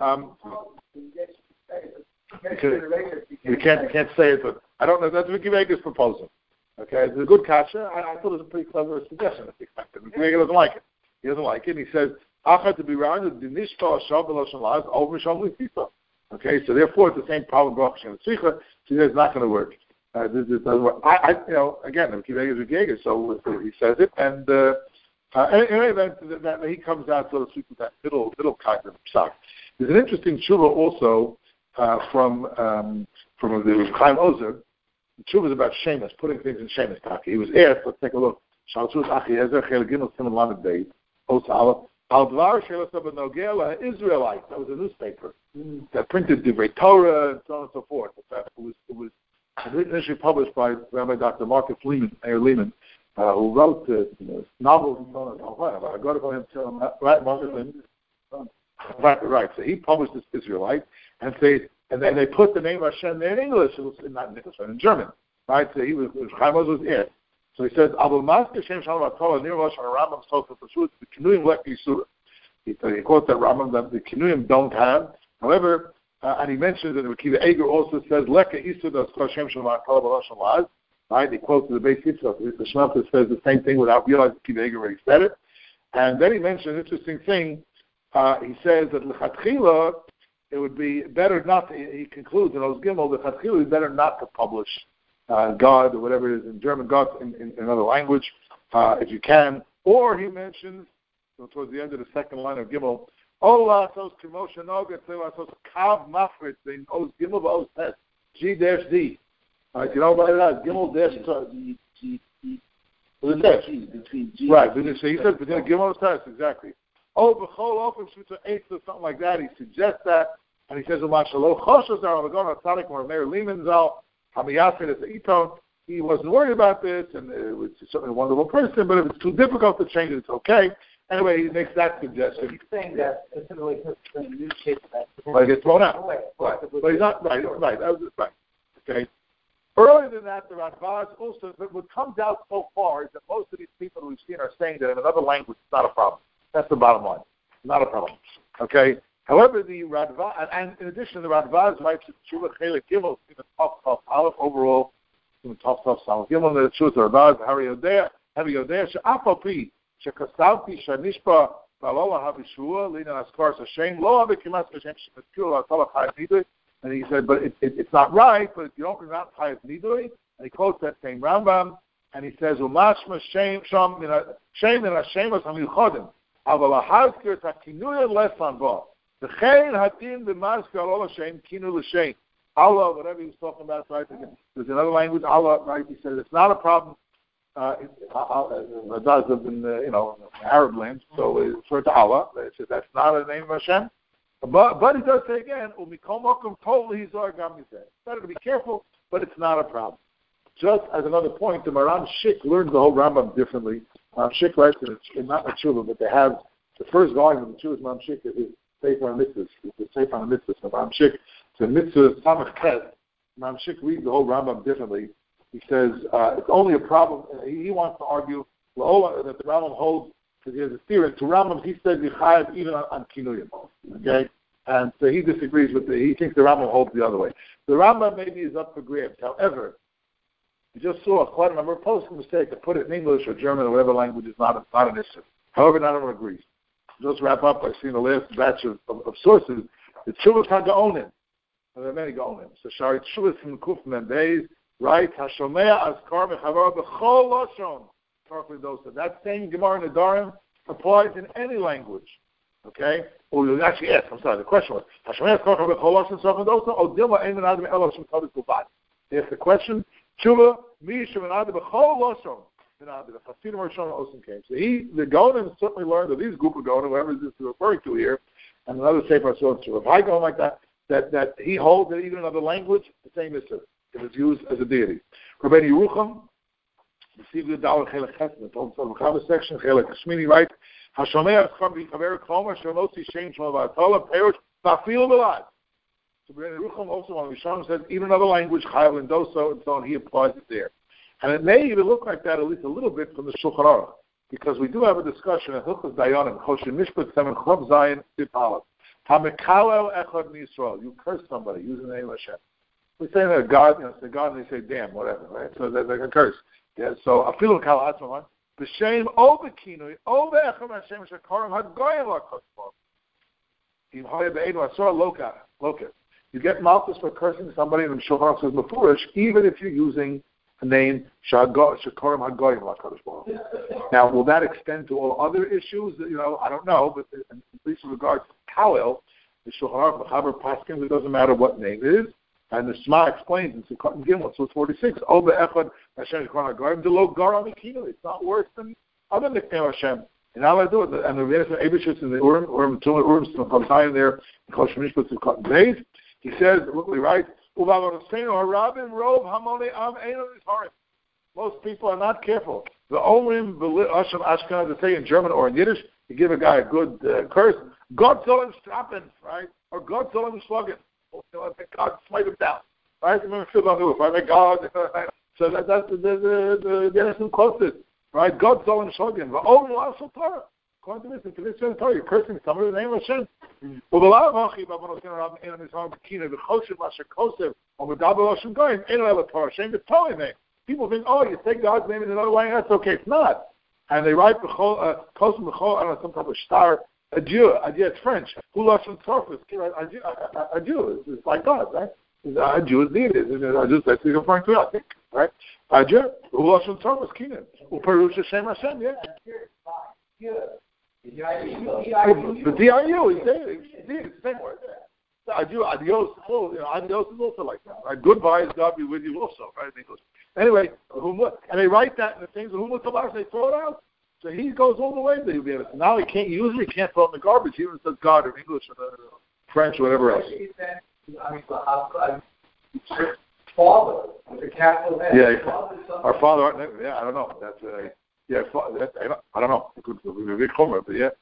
You can't say it, but I don't know. That's what Kiva Eger's proposal. Okay, it's a good kasha. I thought it was a pretty clever suggestion. Kiva Eger doesn't like it. He doesn't like it. And he says, "Achad to be rounded the nishta shav v'loshon laz over shav l'sisa." Okay, so therefore it's the same problem with Baruch Hashem Tzricha, so it's not going to work. This doesn't work. Again, Kiva Eger is a Geger, so he says it, and anyway, that he comes out, so to speak, with that middle kind of psak. There's an interesting tshuva also from the Chaim Ozer. The tshuva is about Shemus, putting things in Shemus Taki. He was asked, let's take a look. Shalchus Achiezer Chel Gimel Simon Lamed Beis Os Aleph. Al-Dvar Shelasab Nogela, Israelite. That was a newspaper that printed Divrei Torah and so on and so forth. It was initially published by Rabbi Dr. Marcus Meir Lehman, who wrote novels and so on and so forth. I got to call him, right, Marcus Lehman? Right. So he published this Israelite, and then they put the name of Hashem there in English. It was not in English, but in German. Right? So Chaim Ozer was it. So he says, Abu Master Shem Shalom Torah near Rosh Rambam Sofa Pashut the Kinuyim Lek Yisura. He quotes that Rambam that the Kinuyim don't have. However, and he mentions that the Kiva Eger also says Leka Yisura Skor Shem Shalom Torah Rosh Laz. Right? He quotes the base Yitzchak. The Shemata says the same thing without realizing Kiva Eger already said it. And then he mentions an interesting thing. He says that L'Chatchila it would be better not. He concludes in Oz Gimel L'Chatchila it would be better not to publish. God or whatever it is in German, God in another language, if you can. Or he mentions, towards the end of the second line of Gimel, Ola sos k'moshe noga tzeva sos kav mafrit in Oz Gimel v'Oz Tes G-D. Right, you know what that is? Gimel dash between G. Right, so he says between Gimel and Tes, exactly. Oh, b'chol ofim shmita eight or something like that. He suggests that, and he says, "Umashalo choshos are l'gon atzadik or Meir Lehman zal." Hamiyafin is the Eton. He wasn't worried about this, and it was certainly a wonderful person, but if it's too difficult to change it, it's okay. Anyway, he makes that suggestion. He's saying that specifically because the newspaper that it gets thrown out. Right. But he's not right. That was right. Okay. Earlier than that, the Radbaz also, but what comes out so far is that most of these people we've seen are saying that in another language it's not a problem. That's the bottom line. Not a problem. Okay. However, the Radva, and in addition, the Radva writes Tshuva Chelik Gimel in the top Aleph overall, in the top Salaf Gimel, the Tshuva Radva, Hari Yodea, She'afal Pi, She'kasavti, She'nishpa, Balola Havishua, Lina Askar Hashem, Lo Avikimas Hashem, Shemeskul, Atala Chayat Nidui, and he said, but it's not right, but you don't pronounce Chayat Nidui, and he quotes that same Rambam, and he says, Umashma Shem in Hashem Hamiuchodim, Aval Ahazkir Takinuya Lesan Bo. The Chayin Hatin the Maskar Allah Shem Kinu L'Shem. Allah, whatever he was talking about, right? There's another language, Allah, right? He said it's not a problem. It does in Arab lands, so it's referred to Allah. They said that's not a name of Hashem. But he does say again, Umikomokum totally Hizar Gam Yisrael. Better to be careful, but it's not a problem. Just as another point, the Maram Shik learns the whole Rambam differently. Maram Shik writes that it's not a tshuva, but they have the first volume of the tshuva Maram Shik is Sefer HaMitzvahs. It's the Sefer HaMitzvahs of Maram Shik. It's a mitzvah Samach Ches. Maram Shik reads the whole Rambam differently. He says it's only a problem. He wants to argue that the Rambam holds, because he has a theory. To Rambam, he says Yichayev even on Kinuyim. Okay? And so he disagrees with he thinks the Rambam holds the other way. The Rambam maybe is up for grabs. However, you just saw quite a number of posts mistake to put it in English or German or whatever language is not an issue. However, not everyone agrees. Just wrap up by seeing the last batch of sources. The Tshuvas HaGaonim. There are many Gaonim. So Shari Tshuvas from Kuf Membeis, right? Hashomea Azkar Mechavar B'chol Lashon. That same Gemara in Nedarim applies in any language. Okay? Or you actually ask, the question was, Hashomea Azkar B'chol Lashon Tzarech L'dosa, O Dilma Ein Menadem Elo Shem Tadis B'Vad. They ask the question, Tshuva, Mi Shem Menadem B'chol Lashon. The Hasidim Rishon Osim came. So the Gaonim certainly learned, or these group of Gaonim, whoever this is referring to here, and another Sefer HaSof, so if I go like that he holds that even in another language, the same is it. It was used as a deity. Rabbeinu Yerucham, the Sivli Dalar Chelek Chesed, the Tom Tzavachava section, Chelek Shmini writes, Hashomei Ascham B'Chaver Chomer Shalotzi Shem Shmo V'Atola Perush V'Afil V'Lad. So Rabbeinu Yerucham also, when Rishon says even another language, Chayil and Doso, and so on, he applies it there. And it may even look like that at least a little bit from the Shulchan Aruch, because we do have a discussion in Hilchos Dayanim, Choshen Mishpat Semen Chov Zayin Sif Aleph. Hamekalel Echad Yisrael. You curse somebody using the name of Hashem. We say that God, say God, and they say damn, whatever, right? So that's like a curse. Yeah. So Afilu Kal Atzman, B'Shem Over Kinui Over Echad Hashem Shekarim Hagoyim LaKosmos. Im Haya Be'enu Asor Loka. You get malchus for cursing somebody, and the Shulchan Aruch says Mefurish, even if you're using a name Shekarim Hagoyim LaKosmos. Now, will that extend to all other issues? I don't know, but at least in regards to Kalel, the Shulchan Aruch, the Chaber Paskin, it doesn't matter what name it is. And the Shema explains in Sukkot Gimel, so it's 46. Oba Echad Hashem Shekar HaGoyim Delo Gar Amikinu. It's not worse than other nickname Hashem. And how do I do it? And the Rebbeinu Eibishitz in the Urim Tumah Chaim there, Chol Shemishpat Sukkot Beis, he says, look, he writes, Uvavarosenu Harabim Rov Hamoni Am Eino Nizharim. Most people are not careful. The Omrim Asham Ashkenaz, they say in German or in Yiddish, you give a guy a good curse, God soll him strappen, right? Or God soll him schlagen. God smite him down, right? Remember, feel on the roof, right? God, so that's the innocent closest, right? God soll him schlagen. But only also Torah. According to this Torah, you're cursing somebody in the name of Hashem. Well, the law of Hachi, but when I was going to have in his home, Bekina, the Choshev, Masher Kosev, or Medabel Hashem Goyim, ain't another Torah. Hashem is Torah name. People think, you say God's name in another way, that's okay. It's not. And they write Kosev, Bechol, I don't know, some type of star. Adieu, it's French. Who lost some surface? Adieu, it's like God, right? Adieu is needed. Adieu, that's what he's referring to, I think, right? Adieu, who lost some surface? Keenan. Who Perush Hashem Hashem, yeah? The D-I-U, it's the same word. Adieu, adios, adios is also like that, right? Goodbye is God be with you also, right? Anyway, and they write that in the things, they throw it out. So he goes all the way to the Yubiyanis. Now he can't use it. He can't throw it in the garbage. He even says God in English or French or whatever else. Father, the capital F. Yeah, our Father. Yeah, I don't know. I don't know. It could be a big homer, but yeah.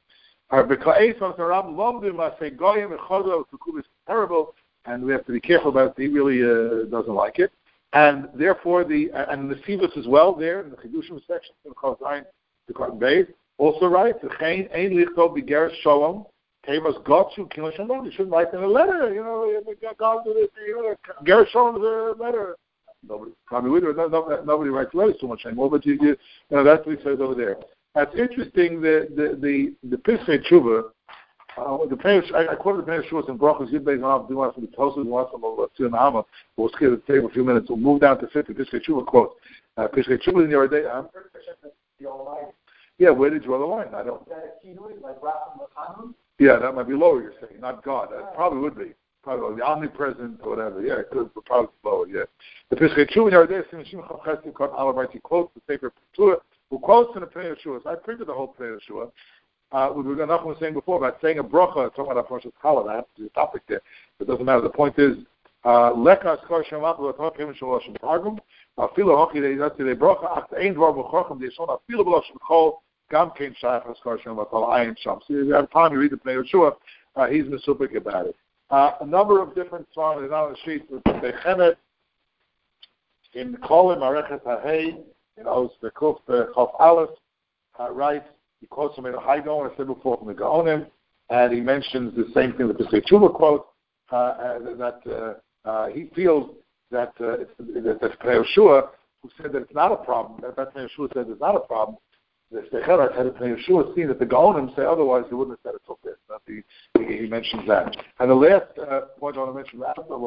It's terrible, and we have to be careful about it. He really doesn't like it, and therefore the Sivus as well there in the Chidushim section in the Chazayin. The Cotton Bay also writes, "Chain ein lichto b'geres shalom Tevas got you, Kilo Shalom. You shouldn't write in a letter. God did it. Gershon is a letter. Nobody writes letters so much anymore. But that's what he says over there. That's interesting. The Pesach Tshuva. I quoted the Pesach Tshuva in Brachos Yudbeis Manav. Do want some Tosos? Want some of Tzir Nahama? We'll skip the table a few minutes. We'll move down to 50 Pesach Tshuva quote. Pesach Tshuva in the other day. Yeah, where did you draw the line? I don't. Yeah, that might be lower. You're saying, not God. That probably would be. Probably the omnipresent or whatever. Yeah, it could probably be lower. Yeah. The Pesach Tshuva in the other day. He quotes the Sefer Pesach, who quotes in the Pesach Tshuva. I printed the whole Pesach Tshuva. We were saying before about saying a bracha, talking about Parshas Challah. I have to do a topic there. It doesn't matter. The point is, Leka Askar Shemach L'Torah Kevin Shalosh Targum. Afilo Hoki Deizati De Bracha Ach Ein Dvar B'Chochem Deishon Afilo B'Losh B'Chol Gam Kein Shayach Askar Shemach Ayin Sham. So you have time to read the Pnei Yeshua. He's mesupik about it. A number of different songs is on the sheet with Bechemet in Kolim Arechet Hahei. It's the Kuf Chof Aleph writes. He quotes from a Haigon, I said before, from the Gaonim, and he mentions the same thing that the Pesach Tshuva quote, that he feels that Pnei Yeshua, who said that it's not a problem, that Pnei Yeshua said it's not a problem, the Secherat had Pnei Yeshua seen that the Gaonim say otherwise, he wouldn't have said it's okay. He mentions that. And the last point I want to mention,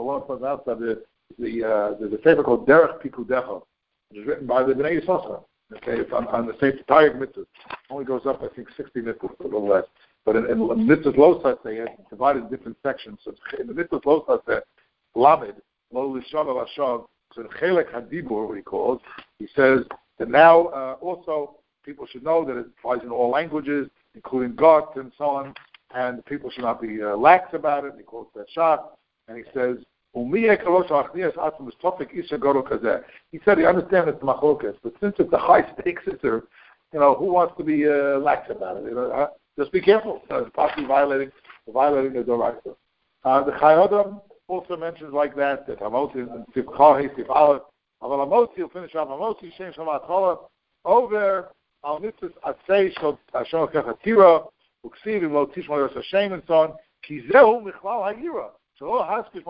the paper called Derech Pikudecha, which is written by the Bnei Yisrael. Okay, it's on the same entire mitzvah. Only goes up, I think, 60 mitzvahs, a little less. But in mitzvahs losas, they have divided in different sections. So in the mitzvahs losas, that lamed, lo lishav al-ashav, so in chelek hadibur, what he calls, he says that now also people should know that it applies in all languages, including God and so on, and people should not be lax about it. He quotes that shot, and he says, he said he understands it's machlokas, but since it's a high stakes issue, who wants to be lax about it? Just be careful. It's possibly violating the Doraisa. The Chayodam also mentions like that Hamotzi and Tifchah, Tifallah, Aval Hamotzi will finish off Hamotzi Shem Shamat Chola over Al Mitzvah Atzei Shal Hashem Kechatira Uksiv Lo Tishma Yos Hashem and so on. Kizehu Michlal Hayira. So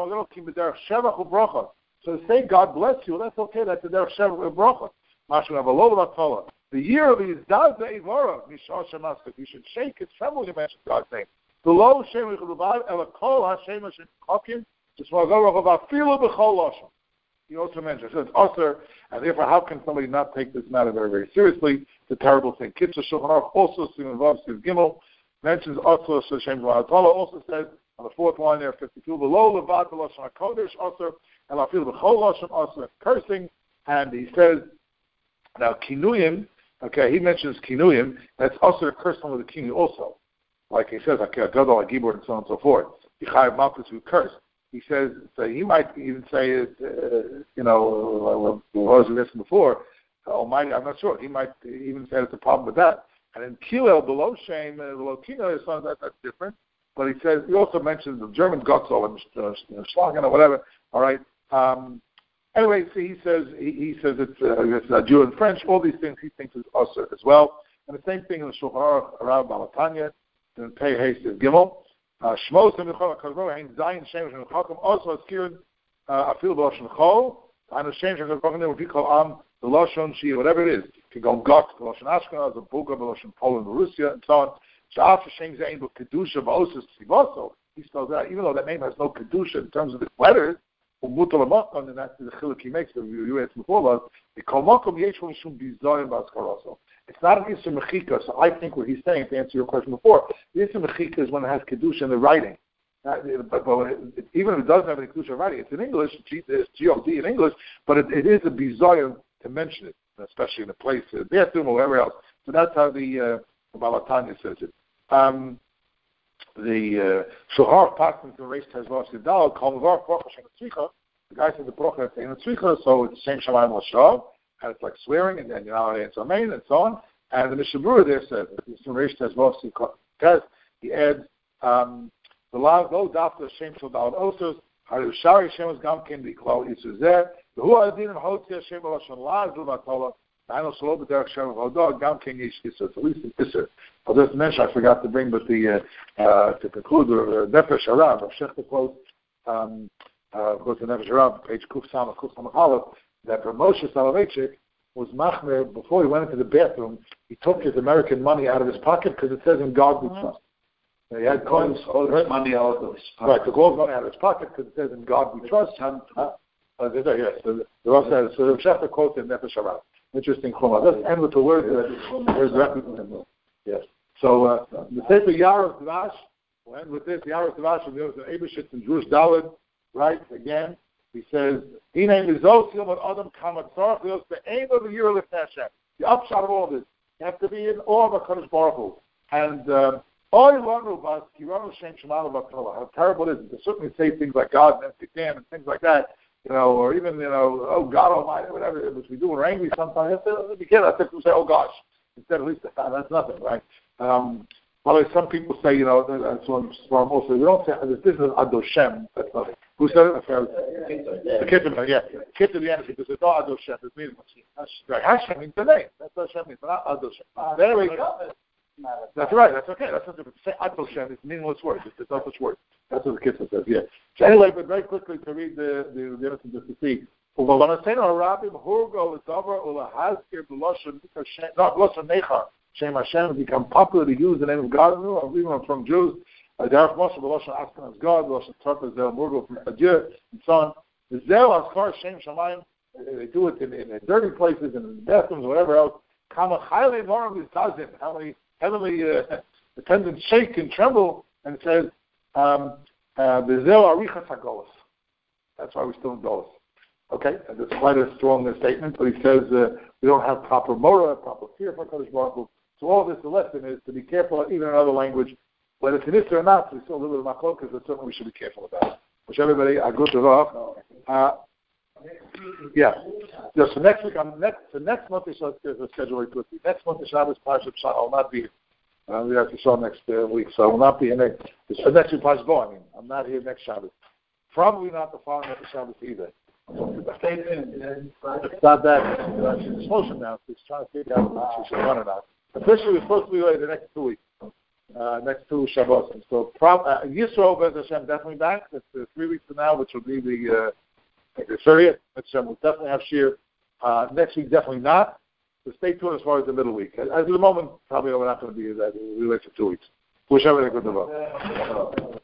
to say God bless you, that's okay. That's a derech shevach bracha. The year of his daz eivara mishar shemasik. You should shake his tremble. You mention God's name. The low shem yichluvad elakol hashem hashem chokim tzmagor afilu b'chol lashon. He also mentions it's usher, and therefore, how can somebody not take this matter very, very seriously? It's a terrible thing. Kitzur Shulchan Aruch also involves Gimel mentions also Shem Shemach also says. On the fourth line there, 52, below Levat Lashon HaKodesh also, and Afil B'chol Lashon also cursing, and he says, now Kinuyim, okay, he mentions Kinuyim, that's also a curse on the Kinu also. Like he says, Gadol HaGibor and so on and so forth. Yichayev Malchus who curse. He says, so he might even say, what was we mentioned before, Almighty, I'm not sure, he might even say it's a problem with that. And in Kilel, below Shem, below Kinu, that's different. But he says, he also mentions the German Gotzel and Schlagen or whatever. All right. Anyway, so he says it's Jew and French. All these things he thinks is also as well. And the same thing in the Shulchan Aruch around Balatanya. Then Pei Hay says Gimel. Shmos and Mechol Kazro Hein Zayin Shemesh and Chakim also has Kirin Afil B'Lashon Chol. And the Shemesh and Chakim would be called the Lashon Shia, whatever it is. You can go Got the Lashon Ashkenaz, the Bulgar, the Lashon Poland, Russia, and so on. So after Shem Zayin but Kedusha Ba'osus Sivaso, he spells out, even though that name has no Kedusha in terms of its letters, Umutal Amakom, and that's the chiluk he makes, you asked before us, the Kolmakom Yeshua Shum Bizoyim Baskaraso. It's not an Isser Mechika, so I think what he's saying, to answer your question before, the Isser Mechika is when it has Kedusha in the writing. But even if it doesn't have any Kedusha in writing, it's in English, it's G-O-D in English, but it is a Bizoyim to mention it, especially in a place, the bathroom or wherever else. So that's how the Balatanya says it. The Shohar Paskin to race Tezvah Sidal, Kalmavar Brocha Shem Tzricha. The guy says the Brocha in the Tzricha, so it's Shem Shamayim Lashav, and it's like swearing, and then it's Amen, and so on. And the Mishabura there says that it's in race Tezvah Sidal. He adds the low Dafta Shem Shadal Osos, Haru Shari Shem was Gamkin, the Klal Yisuzeh, the Hu Adin and Hotia Shem Lashon Laz Lumatola. I know Shalom B'derech Shem V'Hodor, Gam Ken Yesh Isser. It's at least an Isser. I'll just mention, I forgot to bring, but to conclude, Nefesh Harav, Rav Shechter quotes, goes to Nefesh Harav, page Kuf Samach Aleph, that Rav Moshe Soloveitchik was machmer, before he went into the bathroom, he took his American money out of his pocket because it says in God we trust. He had coins, all his money out of his pocket. Right, took all his money out of his pocket because it says in God we trust. Yes, so the Rav says, so Rav Shechter quotes in Nefesh Harav. Interesting chumah. Let's end with the word directly from him. Yes. So the Sefer Yaros Dvash, we'll end with this. Yaros Dvash, we go to Eibeshitz in Jewish Dalet, right? Again, he says, the upshot of all this, you have to be in awe of HaKadosh Baruch Hu. And how terrible it is to certainly say things like God and things like that. Or even, oh, God Almighty, whatever, which we do when we're angry sometimes. Be careful. I think we say, oh, gosh. Instead, at least that's nothing, right? Well, some people say, that's what I'm also, we don't say, this is Adoshem. That's nothing. Who said it? The Kittim, yeah. Kittim, the answer, because it's not Adoshem. It means, right, Hashem means the name. That's what Hashem means, but not Adoshem. There we go. That's right. That's okay. That's not to say Adoshem. It's a meaningless word. It's not such word. That's what the Kittim says, yeah. So anyway, but very quickly to read the innocent just to see. Not Shem Hashem become popular to use the name of God, or even from Jews. Derech Moshe B'Loshen Askan as God, B'Loshen Torah Zel Murgo from Adieu, and so on. The Zel Askar Shem Shamayim, they do it in dirty places, in bathrooms, or whatever else. Kama Chayle Moram Yisazim, how many heavenly attendants shake and tremble, and it says, the Zel Arichas HaGolos. That's why we're still in Golos. Okay, and that's quite a strong statement, but he says we don't have proper morah, proper fear for HaKadosh Baruch Hu. So all this, the lesson is to be careful, even in another language, whether it's an Isser or not, we still a little bit of machlokas, but certainly we should be careful about it. Wish everybody a good off. Yeah. So next week, next month is a schedule very quickly. Next month is Shabbos, Parashat Shah. I will not be here. We have to show next week, so I will not be here next week. Parashat Bo, I'm not here next Shabbos. Probably not the following Shabbos either. It's not that. She's supposed to now. She's trying to figure out if she should run or not. Officially, we're supposed to be away the next 2 weeks. Next 2 Shabbos. So Yisro Bez Hashem definitely back. That's 3 weeks from now, which will be the 30th. We'll definitely have Shir. Next week, definitely not. So stay tuned as far as the middle week. At the moment, probably we're not going to be that. We'll wait for 2 weeks. Wish everything good to go.